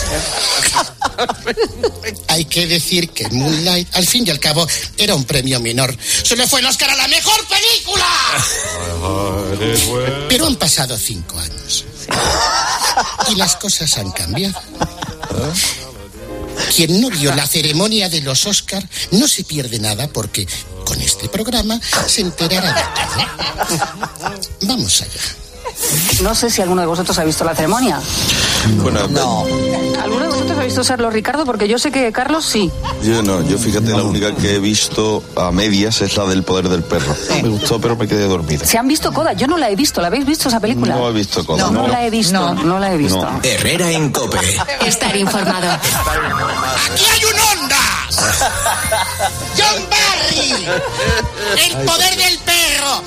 Hay que decir que Moonlight, al fin y al cabo, era un premio menor. Solo fue el Oscar a la mejor película. Pero han pasado 5 años. Y las cosas han cambiado. Quien no vio la ceremonia de los Oscar no se pierde nada porque con este programa se enterará de todo. Vamos allá. No sé si alguno de vosotros ha visto la ceremonia. Bueno, no. ¿Alguno de vosotros ha visto serlo, Ricardo? Porque yo sé que Carlos sí. Yo no, yo fíjate, la única que he visto a medias es la del Poder del Perro. Me gustó, pero me quedé dormido. Se han visto Coda, yo no la he visto. ¿La habéis visto esa película? No he visto Coda. No la he visto, no la he visto. No. Herrera en COPE. Estar informado. ¡Aquí hay un Ondas! ¡John Barry! ¡El poder del perro!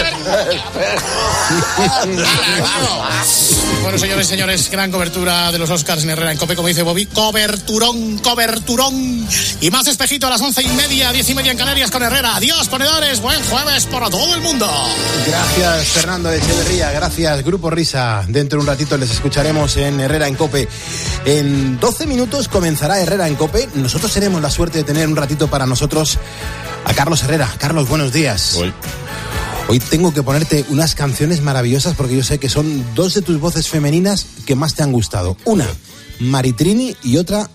Bueno, señores, gran cobertura de los Oscars en Herrera en COPE, como dice Bobby. Coberturón. Y más espejito a las 11:30, 10:30 en Canarias con Herrera. Adiós, ponedores. Buen jueves para todo el mundo. Gracias, Fernando Echeverría. Gracias, Grupo Risa. Dentro de un ratito les escucharemos en Herrera en COPE. En 12 minutos comenzará Herrera en COPE. Nosotros tenemos la suerte de tener un ratito para nosotros a Carlos Herrera. Carlos, buenos días. Hoy tengo que ponerte unas canciones maravillosas porque yo sé que son 2 de tus voces femeninas que más te han gustado. Una, Maritrini, y otra,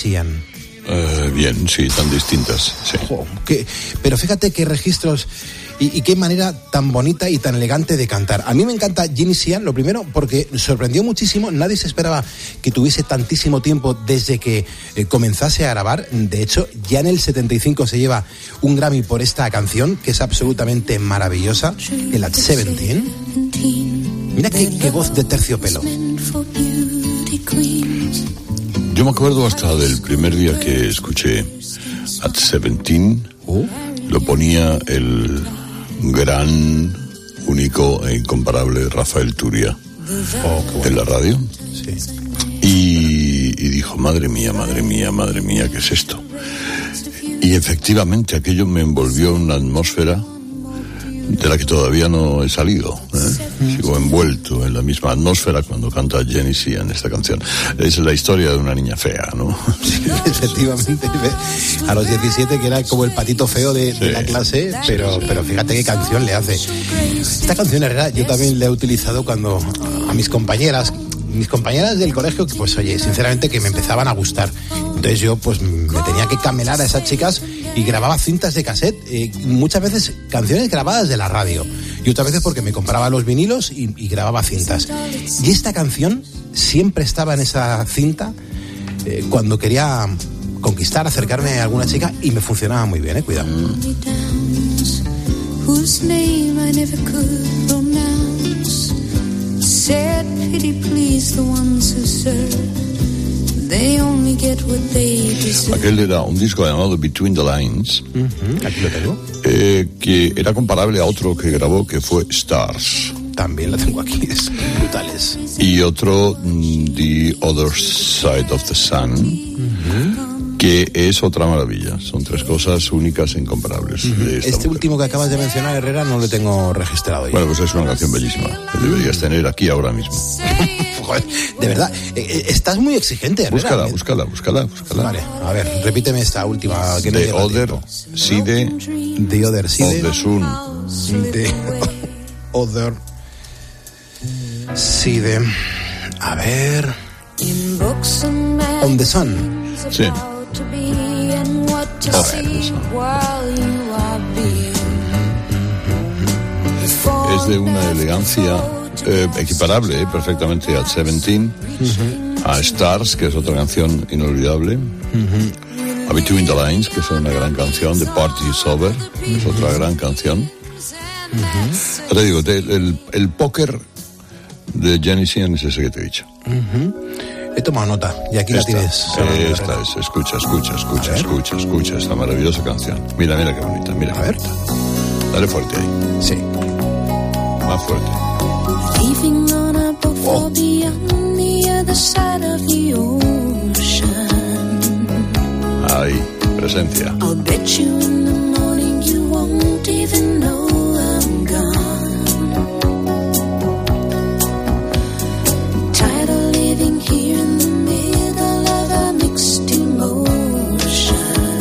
Genesian. Bien, sí, tan distintas. Sí. Pero fíjate qué registros Y qué manera tan bonita y tan elegante de cantar. A mí me encanta Jenny Sian, lo primero, porque sorprendió muchísimo. Nadie se esperaba que tuviese tantísimo tiempo desde que comenzase a grabar. De hecho, ya en el 75 se lleva un Grammy por esta canción, que es absolutamente maravillosa, el At 17. Mira qué voz de terciopelo. Yo me acuerdo hasta del primer día que escuché At 17, lo ponía el gran, único e incomparable Rafael Turia en la radio. Sí. Y dijo, madre mía, ¿qué es esto? Y efectivamente aquello me envolvió en una atmósfera de la que todavía no he salido, Sigo envuelto en la misma atmósfera cuando canta Jenny Sian esta canción. Es la historia de una niña fea, ¿no? Sí, efectivamente. A los 17, que era como el patito feo de la clase, pero fíjate qué canción le hace. Esta canción, Herrera, yo también la he utilizado cuando a mis compañeras del colegio, que pues oye, sinceramente que me empezaban a gustar. Entonces yo pues me tenía que camelar a esas chicas y grababa cintas de cassette, muchas veces canciones grabadas de la radio y otras veces porque me compraba los vinilos y grababa cintas. Y esta canción siempre estaba en esa cinta cuando quería conquistar, acercarme a alguna chica, y me funcionaba muy bien, cuidado. Said pity please the ones who serve. They only get what they deserve. Aquel era un disco llamado Between the Lines, aquí lo tengo, que era comparable a otro que grabó, que fue Stars. También lo tengo aquí, es brutales. Y otro, The Other Side of the Sun, que es otra maravilla. Son tres cosas únicas e incomparables. Este último que acabas de mencionar, Herrera, no lo tengo registrado yo. Bueno, pues es una canción bellísima, que deberías tener aquí ahora mismo. Joder, de verdad, estás muy exigente, Herrera. Búscala. Vale, a ver, repíteme esta última. Que no The Other Side The Other Side of the Sun. The Other Side. A ver. On the Sun. Sí. Es de una elegancia equiparable perfectamente a 17, a Stars, que es otra canción inolvidable, a Between the Lines, que es una gran canción, The Party is Over, es otra gran canción. Ya te digo, el póker de Jenny Sian es ese que te he dicho. He tomado nota y aquí la tienes. Esta es, escucha esta maravillosa canción. Mira qué bonita, mira. A ver. Dale fuerte ahí. Sí. Más fuerte. Ahí, presencia. I'll bet you in the morning you won't even know I'm gone. Tired of living here in the middle of a mixed emotion.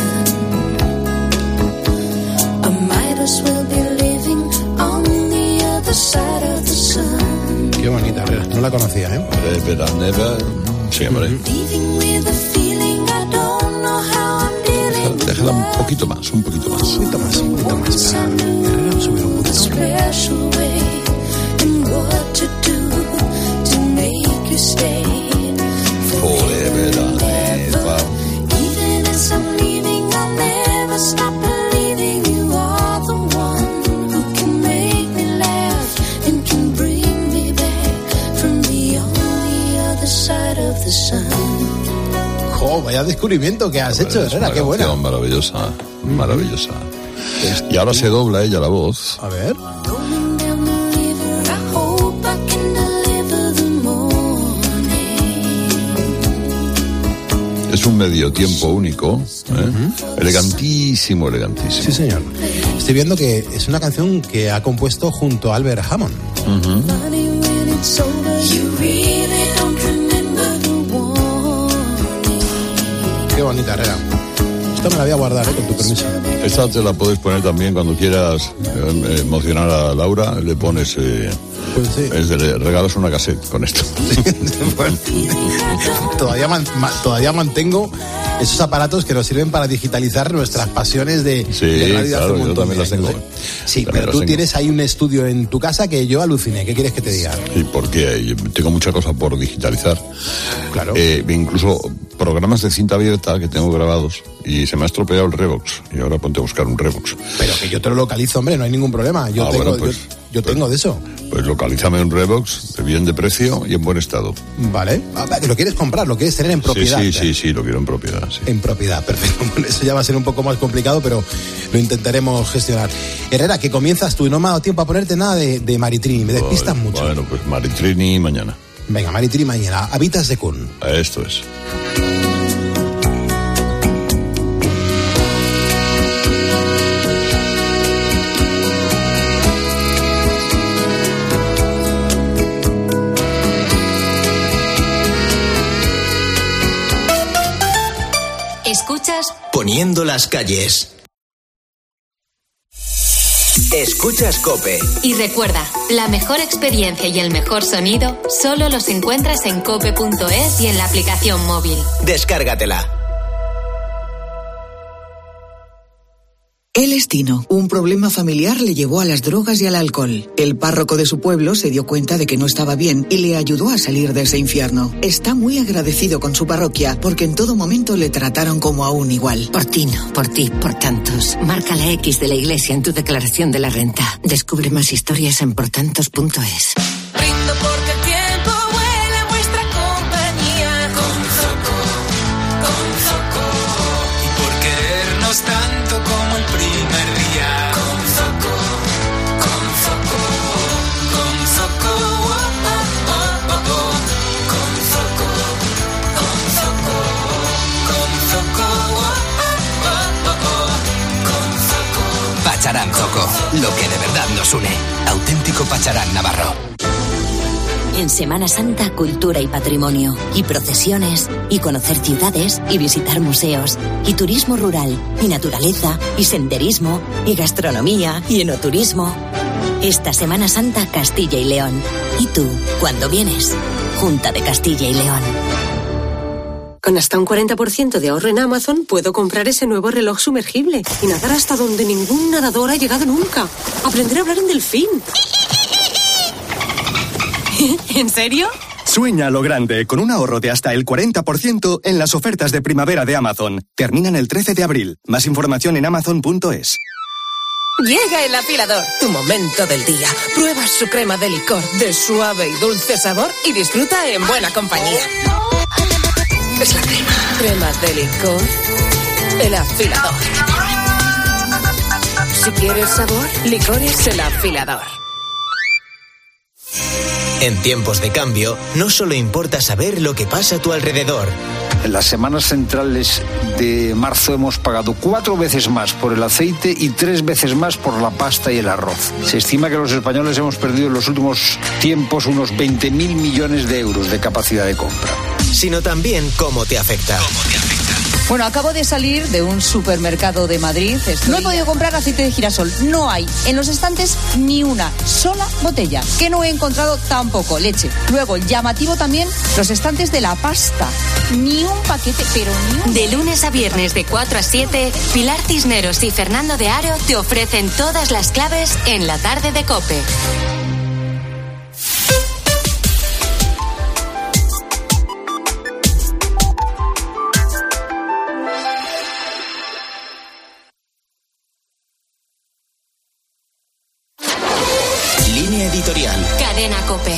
I might as well be living on the other side of the sun. Qué bonita, Herrera. No la conocía, ¿eh? Never. Sí, hombre. Living with a feeling I don't know how I'm dealing. Déjala un poquito más. Un poquito más. Para Herrera subir un poquito. Special way and what to do to make you stay Forever and ever. Even as I'm leaving, I'll never stop believing you are the one who can make me laugh and can bring me back from beyond the other side of the sun. ¡Jo! Vaya descubrimiento que has hecho, Herrera, qué buena. Maravillosa. Y ahora se dobla ella la voz. A ver. Es un medio tiempo único, elegantísimo. Sí, señor. Estoy viendo que es una canción que ha compuesto junto a Albert Hammond. Qué bonita, Herrera. Esta me la voy a guardar, con tu permiso. Esta te la puedes poner también cuando quieras emocionar a Laura, le pones... Pues sí. Le regalas una cassette con esto. Bueno, todavía mantengo Esos aparatos que nos sirven para digitalizar nuestras pasiones de radio. Claro, yo también las tengo. Sí, pero tú tienes ahí un estudio en tu casa que yo aluciné. ¿Qué quieres que te diga? Sí, porque yo tengo mucha cosa por digitalizar. Claro. Incluso programas de cinta abierta que tengo grabados y se me ha estropeado el Revox y ahora ponte a buscar un Revox. Pero que yo te lo localizo, hombre, no hay ningún problema. Yo tengo de eso. Pues localízame un Revox bien de precio y en buen estado. Vale. ¿Lo quieres comprar? ¿Lo quieres tener en propiedad? Sí, lo quiero en propiedad. Sí. En propiedad, perfecto. Bueno, eso ya va a ser un poco más complicado, pero lo intentaremos gestionar. Herrera, que comienzas tú y no me ha dado tiempo a ponerte nada de Maritrini. Me despistas mucho. Bueno, pues Maritrini mañana. Venga, Maritrini mañana. Habitas de Kun. Esto es. Escuchas Poniendo las calles. Escuchas COPE. y recuerda, la mejor experiencia y el mejor sonido solo los encuentras en cope.es y en la aplicación móvil. Descárgatela. Él es Tino. Un problema familiar le llevó a las drogas y al alcohol. El párroco de su pueblo se dio cuenta de que no estaba bien y le ayudó a salir de ese infierno. Está muy agradecido con su parroquia porque en todo momento le trataron como a un igual. Por Tino, por ti, por tantos. Marca la X de la iglesia en tu declaración de la renta. Descubre más historias en portantos.es. Brindo porque el tiempo huele a vuestra compañía. Con Zoco. Y por querernos tanto como el primer día. Con Zoco. Con Zoco. Oh, oh, oh, oh. Con Zoco. Oh, oh, oh. Con Zoco. Pacharán Zoco, lo que de verdad nos une. Auténtico Pacharán Navarro. En Semana Santa, cultura y patrimonio, y procesiones, y conocer ciudades, y visitar museos, y turismo rural, y naturaleza, y senderismo, y gastronomía, y enoturismo. Esta Semana Santa, Castilla y León. ¿Y tú, cuándo vienes? Junta de Castilla y León. Con hasta un 40% de ahorro en Amazon, puedo comprar ese nuevo reloj sumergible y nadar hasta donde ningún nadador ha llegado nunca. Aprender a hablar en delfín. ¿En serio? Sueña a lo grande con un ahorro de hasta el 40% en las ofertas de primavera de Amazon. Terminan el 13 de abril. Más información en amazon.es. Llega el afilador, tu momento del día. Pruebas su crema de licor de suave y dulce sabor y disfruta en buena compañía. Es la crema de licor, el afilador. Si quieres sabor, licor es el afilador. En tiempos de cambio, no solo importa saber lo que pasa a tu alrededor. En las semanas centrales de marzo hemos pagado 4 veces más por el aceite y 3 veces más por la pasta y el arroz. Se estima que los españoles hemos perdido en los últimos tiempos unos 20.000 millones de euros de capacidad de compra. Sino también cómo te afecta. Bueno, acabo de salir de un supermercado de Madrid. No he podido comprar aceite de girasol. No hay en los estantes ni una sola botella. Que no he encontrado tampoco leche. Luego, llamativo también, los estantes de la pasta. Ni un paquete, pero ni un... De lunes a viernes de 4 a 7, Pilar Cisneros y Fernando de Aro te ofrecen todas las claves en la tarde de COPE. Línea editorial. Cadena COPE.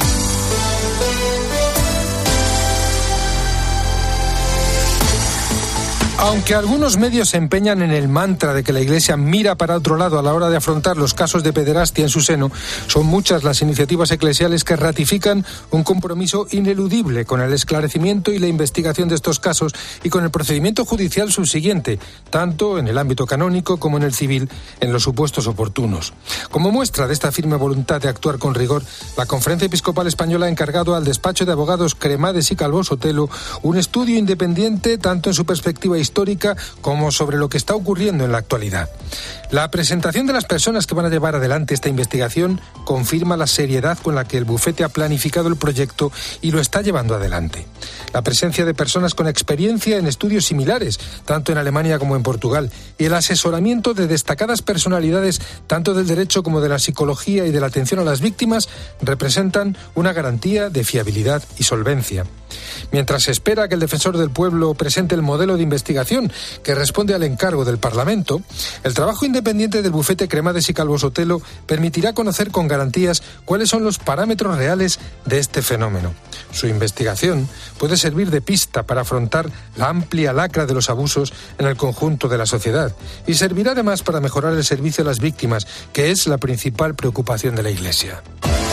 Aunque algunos medios se empeñan en el mantra de que la Iglesia mira para otro lado a la hora de afrontar los casos de pederastia en su seno, son muchas las iniciativas eclesiales que ratifican un compromiso ineludible con el esclarecimiento y la investigación de estos casos y con el procedimiento judicial subsiguiente, tanto en el ámbito canónico como en el civil, en los supuestos oportunos. Como muestra de esta firme voluntad de actuar con rigor, la Conferencia Episcopal Española ha encargado al despacho de abogados Cremades y Calvo Sotelo un estudio independiente tanto en su perspectiva histórica histórica como sobre lo que está ocurriendo en la actualidad. La presentación de las personas que van a llevar adelante esta investigación confirma la seriedad con la que el bufete ha planificado el proyecto y lo está llevando adelante. La presencia de personas con experiencia en estudios similares, tanto en Alemania como en Portugal, y el asesoramiento de destacadas personalidades, tanto del derecho como de la psicología y de la atención a las víctimas, representan una garantía de fiabilidad y solvencia. Mientras se espera que el defensor del pueblo presente el modelo de investigación que responde al encargo del Parlamento, el trabajo independiente del bufete Cremades y Calvo Sotelo permitirá conocer con garantías cuáles son los parámetros reales de este fenómeno. Su investigación puede servir de pista para afrontar la amplia lacra de los abusos en el conjunto de la sociedad y servirá además para mejorar el servicio a las víctimas, que es la principal preocupación de la Iglesia.